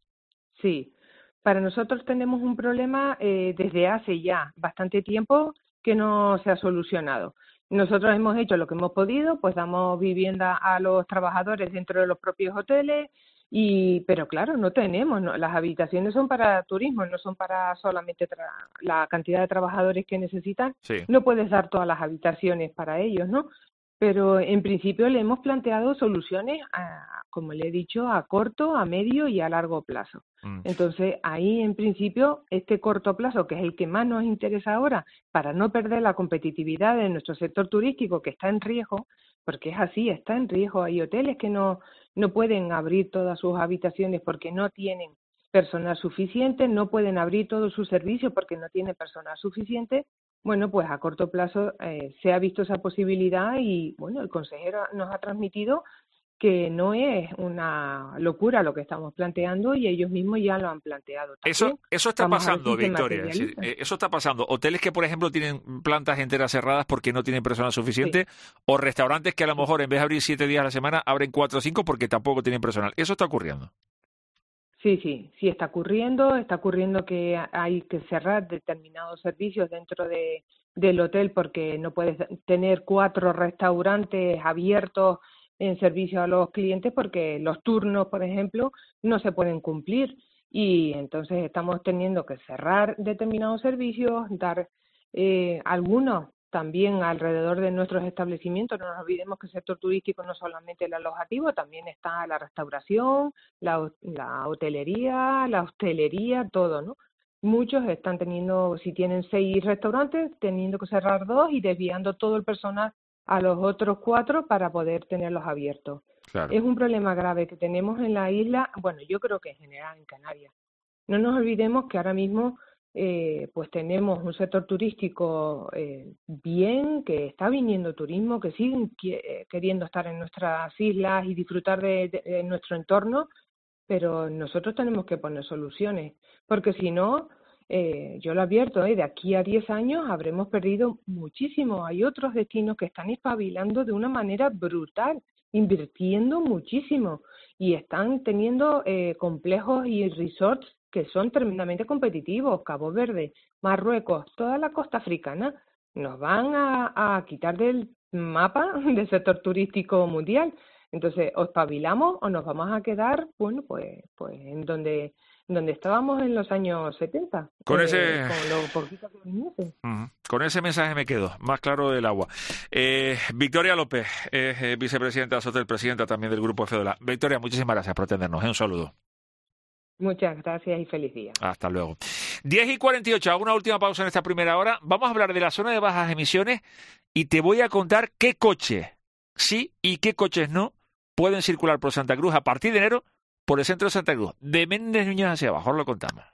Sí, para nosotros tenemos un problema eh, desde hace ya bastante tiempo que no se ha solucionado. Nosotros hemos hecho lo que hemos podido, pues damos vivienda a los trabajadores dentro de los propios hoteles, y pero claro, no tenemos, ¿no? Las habitaciones son para turismo, no son para solamente tra- la cantidad de trabajadores que necesitan. Sí. No puedes dar todas las habitaciones para ellos, ¿no? Pero en principio le hemos planteado soluciones, a, como le he dicho, a corto, a medio y a largo plazo. Mm. Entonces, ahí en principio, este corto plazo, que es el que más nos interesa ahora, para no perder la competitividad de nuestro sector turístico, que está en riesgo, porque es así, está en riesgo. Hay hoteles que no, no pueden abrir todas sus habitaciones porque no tienen personal suficiente, no pueden abrir todos sus servicios porque no tienen personal suficiente. Bueno, pues a corto plazo eh, se ha visto esa posibilidad y, bueno, el consejero nos ha transmitido que no es una locura lo que estamos planteando y ellos mismos ya lo han planteado también. Eso, eso está Vamos pasando, si Victoria. Sí, eso está pasando. Hoteles que, por ejemplo, tienen plantas enteras cerradas porque no tienen personal suficiente, sí. o restaurantes que a lo mejor en vez de abrir siete días a la semana abren cuatro o cinco porque tampoco tienen personal. Eso está ocurriendo. Sí, sí, sí está ocurriendo. Está ocurriendo que hay que cerrar determinados servicios dentro de del hotel porque no puedes tener cuatro restaurantes abiertos en servicio a los clientes porque los turnos, por ejemplo, no se pueden cumplir y entonces estamos teniendo que cerrar determinados servicios, dar eh, algunos también alrededor de nuestros establecimientos. No nos olvidemos que el sector turístico no solamente el alojativo, también está la restauración, la, la hotelería, la hostelería, todo, ¿no? Muchos están teniendo, si tienen seis restaurantes, teniendo que cerrar dos y desviando todo el personal a los otros cuatro para poder tenerlos abiertos. Claro. Es un problema grave que tenemos en la isla, bueno, yo creo que en general en Canarias. No nos olvidemos que ahora mismo eh, pues tenemos un sector turístico eh, bien, que está viniendo turismo, que siguen qui- queriendo estar en nuestras islas y disfrutar de, de, de nuestro entorno, pero nosotros tenemos que poner soluciones, porque si no, eh, yo lo advierto, ¿eh? de aquí a diez años habremos perdido muchísimo. Hay otros destinos que están espabilando de una manera brutal, invirtiendo muchísimo, y están teniendo eh, complejos y resorts que son tremendamente competitivos. Cabo Verde, Marruecos, toda la costa africana nos van a, a quitar del mapa del sector turístico mundial. Entonces, o espabilamos o nos vamos a quedar, bueno, pues, pues en donde, donde estábamos en los años setenta. Con eh, ese con lo poquito que viniese. uh-huh. Con ese mensaje me quedo, más claro del agua. Eh, Victoria López, eh, eh, vicepresidenta Sotel, presidenta también del Grupo Fedola. Victoria, muchísimas gracias por atendernos. ¿eh? Un saludo. Muchas gracias y feliz día. Hasta luego. diez y cuarenta y ocho, hago una última pausa en esta primera hora. Vamos a hablar de la zona de bajas emisiones y te voy a contar qué coches sí y qué coches no pueden circular por Santa Cruz a partir de enero por el centro de Santa Cruz. De Méndez Núñez hacia abajo, ahora lo contamos.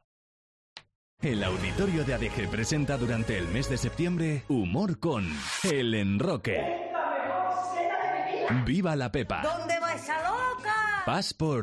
El Auditorio de A D G presenta durante el mes de septiembre Humor con El Enroque. ¡Viva la Pepa! ¿Dónde va esa loca? Passport.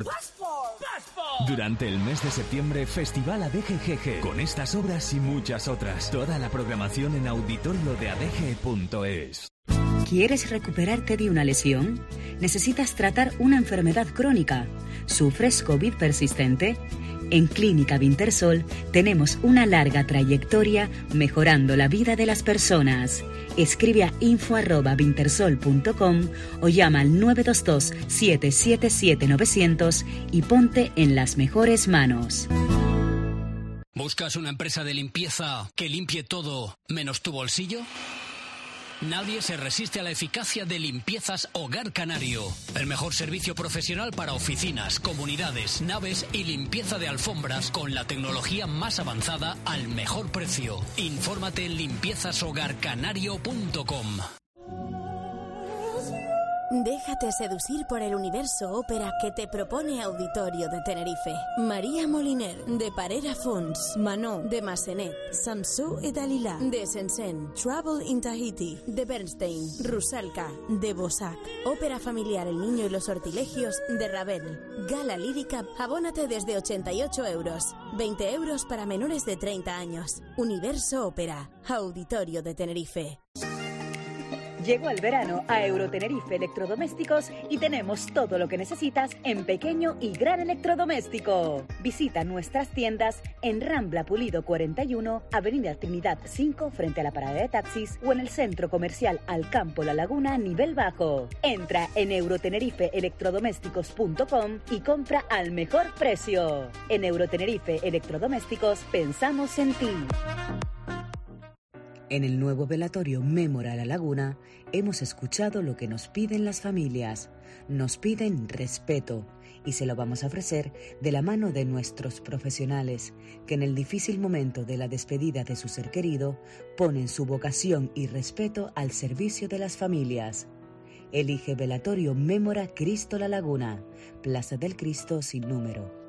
Durante el mes de septiembre, Festival A D G G G, con estas obras y muchas otras. Toda la programación en auditorio de a d g punto es. ¿Quieres recuperarte de una lesión? ¿Necesitas tratar una enfermedad crónica? ¿Sufres COVID persistente? En Clínica Vintersol tenemos una larga trayectoria mejorando la vida de las personas. Escribe a info arroba vintersol punto com o llama al nueve dos dos, siete siete siete, nueve cero cero y ponte en las mejores manos. ¿Buscas una empresa de limpieza que limpie todo menos tu bolsillo? Nadie se resiste a la eficacia de Limpiezas Hogar Canario. El mejor servicio profesional para oficinas, comunidades, naves y limpieza de alfombras con la tecnología más avanzada al mejor precio. Infórmate en limpiezas hogar canario punto com. Déjate seducir por el universo ópera que te propone Auditorio de Tenerife. María Moliner, de Parera Fons, Manon, de Massenet, Samsú y Dalila, de Sensen, Trouble in Tahiti, de Bernstein, Rusalka, de Bosac, Ópera Familiar El Niño y los Sortilegios, de Ravel, Gala Lírica, abónate desde ochenta y ocho euros, veinte euros para menores de treinta años. Universo Ópera, Auditorio de Tenerife. Llegó el verano a Eurotenerife Electrodomésticos y tenemos todo lo que necesitas en pequeño y gran electrodoméstico. Visita nuestras tiendas en Rambla Pulido cuarenta y uno, Avenida Trinidad cinco, frente a la parada de taxis, o en el Centro Comercial Alcampo La Laguna, nivel bajo. Entra en eurotenerife electrodomésticos punto com y compra al mejor precio. En Eurotenerife Electrodomésticos pensamos en ti. En el nuevo velatorio Mémora La Laguna hemos escuchado lo que nos piden las familias. Nos piden respeto y se lo vamos a ofrecer de la mano de nuestros profesionales que en el difícil momento de la despedida de su ser querido ponen su vocación y respeto al servicio de las familias. Elige velatorio Mémora Cristo La Laguna, Plaza del Cristo sin número.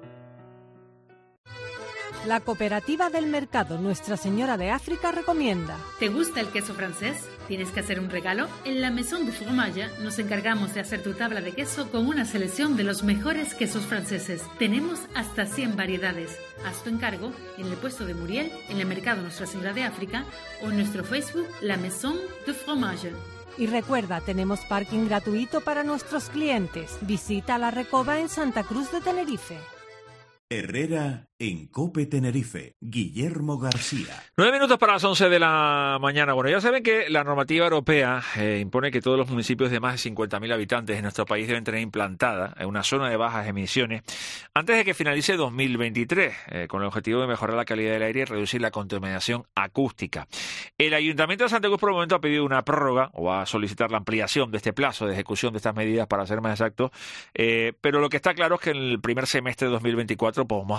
La Cooperativa del Mercado Nuestra Señora de África recomienda. ¿Te gusta el queso francés? ¿Tienes que hacer un regalo? En la Maison du Fromage nos encargamos de hacer tu tabla de queso con una selección de los mejores quesos franceses. Tenemos hasta cien variedades. Haz tu encargo en el puesto de Muriel, en el Mercado Nuestra Señora de África o en nuestro Facebook La Maison du Fromage. Y recuerda, tenemos parking gratuito para nuestros clientes. Visita La Recoba en Santa Cruz de Tenerife. Herrera en COPE Tenerife. Guillermo García. Nueve minutos para las once de la mañana. Bueno, ya saben que la normativa europea eh, impone que todos los municipios de más de cincuenta mil habitantes en nuestro país deben tener implantada una zona de bajas emisiones antes de que finalice dos mil veintitrés, eh, con el objetivo de mejorar la calidad del aire y reducir la contaminación acústica. El Ayuntamiento de Santa Cruz por el momento ha pedido una prórroga o va a solicitar la ampliación de este plazo de ejecución de estas medidas, para ser más exactos, eh, pero lo que está claro es que en el primer semestre de dos mil veinticuatro pues, vamos a estar hablando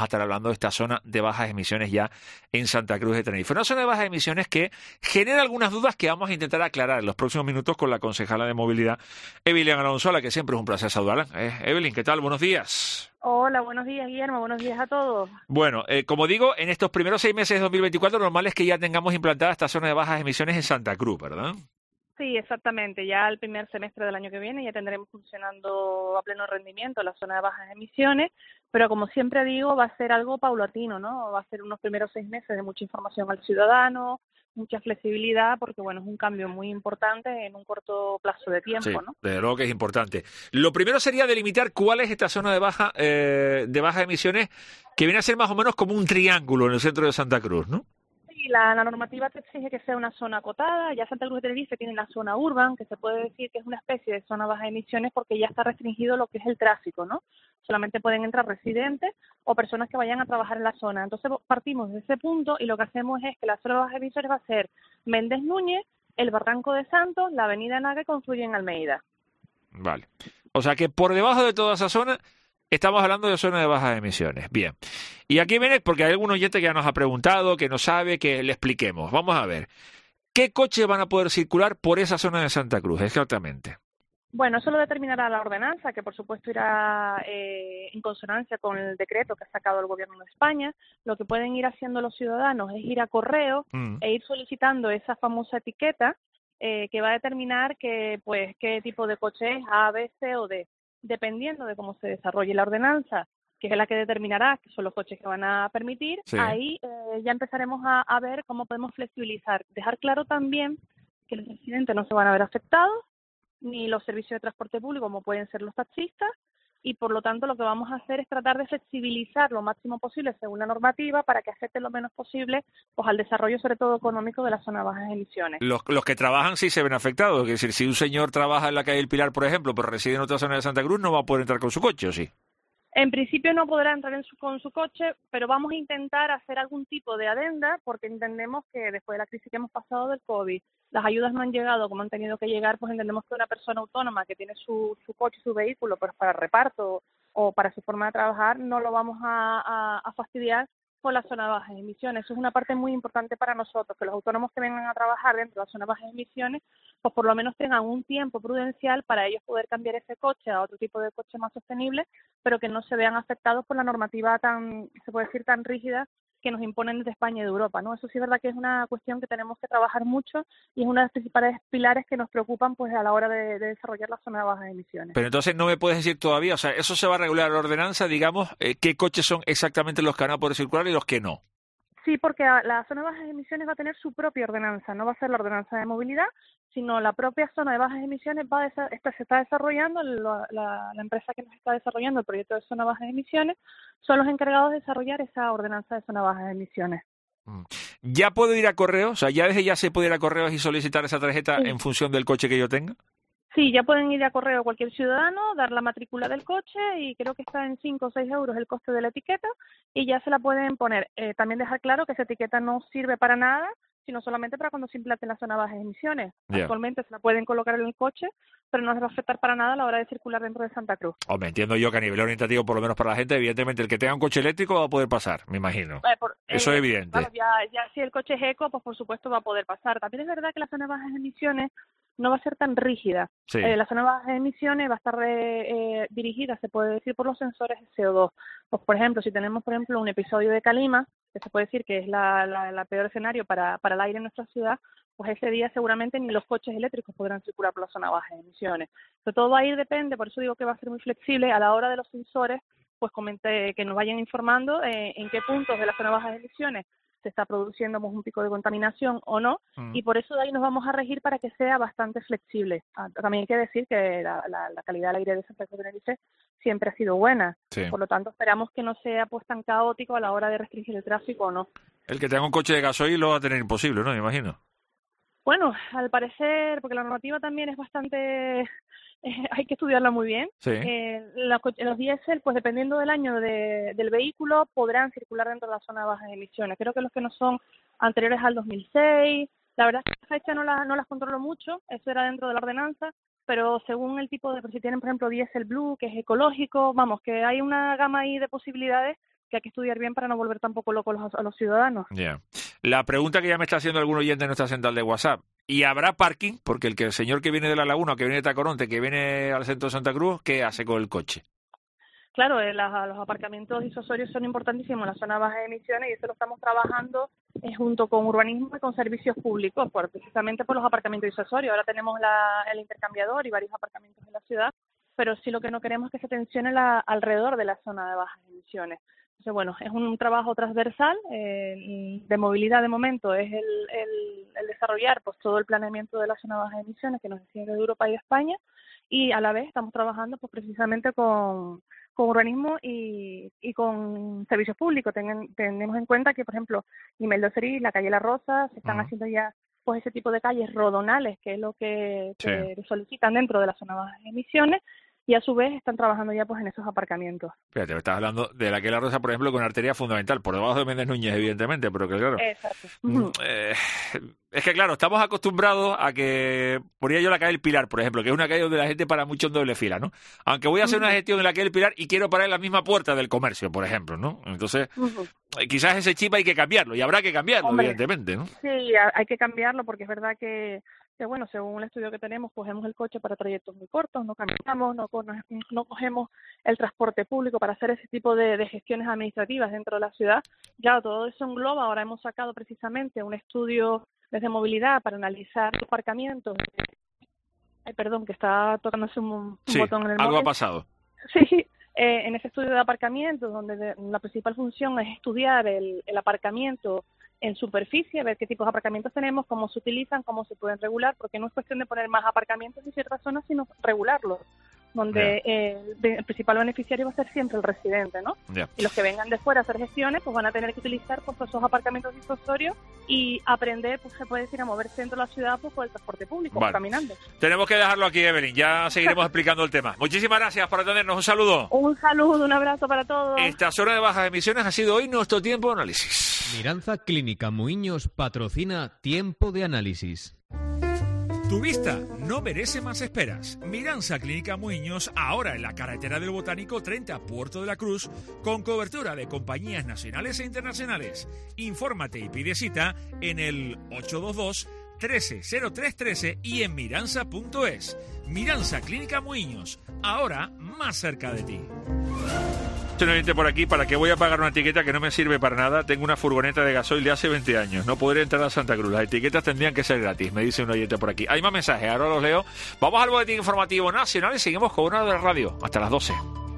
de esta zona de bajas emisiones ya en Santa Cruz de Tenerife. Una zona de bajas emisiones que genera algunas dudas que vamos a intentar aclarar en los próximos minutos con la concejala de movilidad, Evelyn Alonso, a la que siempre es un placer saludarla. Eh, Evelyn, ¿qué tal? Buenos días. Hola, buenos días, Guillermo. Buenos días a todos. Bueno, eh, como digo, en estos primeros seis meses de dos mil veinticuatro, lo normal es que ya tengamos implantada esta zona de bajas emisiones en Santa Cruz, ¿verdad? Sí, exactamente. Ya el primer semestre del año que viene ya tendremos funcionando a pleno rendimiento la zona de bajas emisiones, pero como siempre digo, va a ser algo paulatino, ¿no? Va a ser unos primeros seis meses de mucha información al ciudadano, mucha flexibilidad, porque bueno, es un cambio muy importante en un corto plazo de tiempo, sí, ¿no? Desde luego que es importante. Lo primero sería delimitar cuál es esta zona de baja eh, de bajas emisiones, que viene a ser más o menos como un triángulo en el centro de Santa Cruz, ¿no? Sí, la, la normativa te exige que sea una zona acotada. Ya Santa Cruz de Tenerife tiene la zona urban, que se puede decir que es una especie de zona baja emisiones porque ya está restringido lo que es el tráfico, ¿no? Solamente pueden entrar residentes o personas que vayan a trabajar en la zona. Entonces partimos de ese punto y lo que hacemos es que la zona de bajas emisiones va a ser Méndez Núñez, el Barranco de Santos, la avenida Naga y confluye en Almeida. Vale. O sea que por debajo de toda esa zona estamos hablando de zona de bajas emisiones. Bien. Y aquí viene porque hay algún oyente que ya nos ha preguntado, que no sabe, que le expliquemos. Vamos a ver. ¿Qué coches van a poder circular por esa zona de Santa Cruz exactamente? Bueno, eso lo determinará la ordenanza, que por supuesto irá eh, en consonancia con el decreto que ha sacado el Gobierno de España. Lo que pueden ir haciendo los ciudadanos es ir a correo mm. e ir solicitando esa famosa etiqueta eh, que va a determinar que, pues, qué tipo de coche es, A, B, C o D. Dependiendo de cómo se desarrolle la ordenanza, que es la que determinará que son los coches que van a permitir, sí. ahí eh, ya empezaremos a, a ver cómo podemos flexibilizar. Dejar claro también que los residentes no se van a ver afectados, ni los servicios de transporte público como pueden ser los taxistas, y por lo tanto lo que vamos a hacer es tratar de flexibilizar lo máximo posible según la normativa para que afecte lo menos posible pues al desarrollo sobre todo económico de la zona de bajas emisiones. Los, los que trabajan sí se ven afectados, es decir, si un señor trabaja en la calle del Pilar, por ejemplo, pero reside en otra zona de Santa Cruz, no va a poder entrar con su coche, ¿o sí? En principio no podrá entrar en su, con su coche, pero vamos a intentar hacer algún tipo de adenda porque entendemos que después de la crisis que hemos pasado del COVID, las ayudas no han llegado como han tenido que llegar, pues entendemos que una persona autónoma que tiene su, su coche, su vehículo, pues para reparto o para su forma de trabajar, no lo vamos a, a, a fastidiar por la zona de bajas emisiones. Eso es una parte muy importante para nosotros, que los autónomos que vengan a trabajar dentro de la zona de bajas emisiones, pues por lo menos tengan un tiempo prudencial para ellos poder cambiar ese coche a otro tipo de coche más sostenible, pero que no se vean afectados por la normativa tan, se puede decir, tan rígida que nos imponen desde España y de Europa, ¿no? Eso sí es verdad que es una cuestión que tenemos que trabajar mucho y es uno de los principales pilares que nos preocupan pues a la hora de, de desarrollar la zona de bajas emisiones. Pero entonces no me puedes decir todavía, o sea, eso se va a regular en la ordenanza, digamos, eh, qué coches son exactamente los que van a poder circular y los que no. Sí, porque la zona de bajas emisiones va a tener su propia ordenanza, no va a ser la ordenanza de movilidad, sino la propia zona de bajas emisiones va a esta, se está desarrollando, la, la, la empresa que nos está desarrollando el proyecto de zona de bajas emisiones son los encargados de desarrollar esa ordenanza de zona de bajas emisiones. ¿Ya puedo ir a correos? O sea, ¿ya desde ya se puede ir a correos y solicitar esa tarjeta sí. en función del coche que yo tenga? Sí, ya pueden ir a correo cualquier ciudadano, dar la matrícula del coche y creo que está en cinco o seis euros el coste de la etiqueta y ya se la pueden poner. Eh, también dejar claro que esa etiqueta no sirve para nada, sino solamente para cuando se implante en la zona de bajas emisiones. Yeah. Actualmente se la pueden colocar en el coche, pero no les va a afectar para nada a la hora de circular dentro de Santa Cruz. Hombre, entiendo yo que a nivel orientativo, por lo menos para la gente, evidentemente el que tenga un coche eléctrico va a poder pasar, me imagino. Eh, por, Eso eh, es evidente. Claro, ya, ya si el coche es eco, pues por supuesto va a poder pasar. También es verdad que la zona de bajas emisiones no va a ser tan rígida. Sí. Eh, la zona de bajas emisiones va a estar eh, dirigida, se puede decir, por los sensores de C O dos. Pues, por ejemplo, si tenemos, por ejemplo, un episodio de calima, que se puede decir que es la, la, la peor escenario para, para el aire en nuestra ciudad, pues ese día seguramente ni los coches eléctricos podrán circular por la zona de bajas emisiones. Pero todo va a ir, depende, por eso digo que va a ser muy flexible a la hora de los sensores, pues comenté que nos vayan informando eh, en qué puntos de la zona de bajas emisiones se está produciendo un pico de contaminación o no, mm. y por eso de ahí nos vamos a regir para que sea bastante flexible. Ah, también hay que decir que la, la, la calidad del aire de Santa Cruz de Tenerife siempre ha sido buena, sí. Por lo tanto esperamos que no sea pues tan caótico a la hora de restringir el tráfico o no. El que tenga un coche de gasoil lo va a tener imposible, ¿no? Me imagino. Bueno, al parecer, porque la normativa también es bastante... Eh, hay que estudiarla muy bien. Sí. Eh, los, los diésel, pues dependiendo del año de, del vehículo, podrán circular dentro de la zona de bajas emisiones. Creo que los que no son anteriores al dos mil seis, la verdad es que esa fecha no, la, no las controlo mucho, eso era dentro de la ordenanza, pero según el tipo de, si tienen por ejemplo diésel blue, que es ecológico, vamos, que hay una gama ahí de posibilidades que hay que estudiar bien para no volver tampoco locos a los, a los ciudadanos. Ya. Yeah. La pregunta que ya me está haciendo algún oyente en nuestra central de WhatsApp, ¿y habrá parking? Porque el que el señor que viene de La Laguna, que viene de Tacoronte, que viene al centro de Santa Cruz, ¿qué hace con el coche? Claro, eh, las, los aparcamientos disuasorios son importantísimos en la zona baja de emisiones y eso lo estamos trabajando eh, junto con urbanismo y con servicios públicos, por, precisamente por los aparcamientos disuasorios. Ahora tenemos la, el intercambiador y varios aparcamientos en la ciudad, pero sí lo que no queremos es que se tensione la, alrededor de la zona de bajas emisiones. Entonces, bueno, es un trabajo transversal eh, de movilidad de momento, es el, el, el desarrollar pues todo el planeamiento de la zona de bajas emisiones que nos extiende de Europa y de España, y a la vez estamos trabajando pues precisamente con con urbanismo y, y con servicios públicos. Ten, tenemos en cuenta que, por ejemplo, Imeldo Cerí, la calle La Rosa, se están uh-huh. haciendo ya pues ese tipo de calles rodonales, que es lo que sí. se solicitan dentro de la zona de bajas emisiones, y a su vez están trabajando ya pues en esos aparcamientos. Fíjate, me estás hablando de la calle La Rosa, por ejemplo, con arteria fundamental, por debajo de Méndez Núñez, evidentemente, pero que claro... Exacto. Eh, es que claro, estamos acostumbrados a que, ponía yo la calle El Pilar, por ejemplo, que es una calle donde la gente para mucho en doble fila, ¿no? Aunque voy a hacer uh-huh. una gestión en la calle El Pilar y quiero parar en la misma puerta del comercio, por ejemplo, ¿no? Entonces, uh-huh. quizás ese chip hay que cambiarlo, y habrá que cambiarlo, Hombre, evidentemente, ¿no? Sí, hay que cambiarlo, porque es verdad que, que, bueno, según el estudio que tenemos, cogemos el coche para trayectos muy cortos, no caminamos, no, no, no cogemos el transporte público para hacer ese tipo de, de gestiones administrativas dentro de la ciudad. Claro, todo eso engloba, ahora hemos sacado precisamente un estudio desde movilidad para analizar los aparcamientos. Ay, perdón, que está tocándose un, un sí, botón en el algo móvil. ha pasado. Sí, eh, en ese estudio de aparcamientos, donde de, la principal función es estudiar el, el aparcamiento en superficie, ver qué tipos de aparcamientos tenemos, cómo se utilizan, cómo se pueden regular, porque no es cuestión de poner más aparcamientos en ciertas zonas, sino regularlos, donde yeah. eh, el principal beneficiario va a ser siempre el residente, ¿no? Yeah. Y los que vengan de fuera a hacer gestiones, pues van a tener que utilizar pues esos aparcamientos disuasorios y aprender, pues se puede decir, a moverse dentro de la ciudad pues por el transporte público, vale. caminando. Tenemos que dejarlo aquí, Evelyn, ya seguiremos explicando el tema. Muchísimas gracias por atendernos, un saludo. Un saludo, un abrazo para todos. Esta zona de bajas emisiones ha sido hoy nuestro tiempo de análisis. Miranza Clínica Muiños patrocina Tiempo de Análisis. Tu vista no merece más esperas. Miranza Clínica Muiños, ahora en la carretera del Botánico treinta, Puerto de la Cruz, con cobertura de compañías nacionales e internacionales. Infórmate y pide cita en el ocho dos dos, trece cero tres trece y en miranza punto es. Miranza Clínica Muiños, ahora más cerca de ti. Un oyente por aquí, ¿para qué voy a pagar una etiqueta que no me sirve para nada? Tengo una furgoneta de gasoil de hace veinte años. No podré entrar a Santa Cruz. Las etiquetas tendrían que ser gratis, me dice un oyente por aquí. Hay más mensajes, ahora los leo. Vamos al boletín informativo nacional y seguimos con una de la radio. Hasta las doce.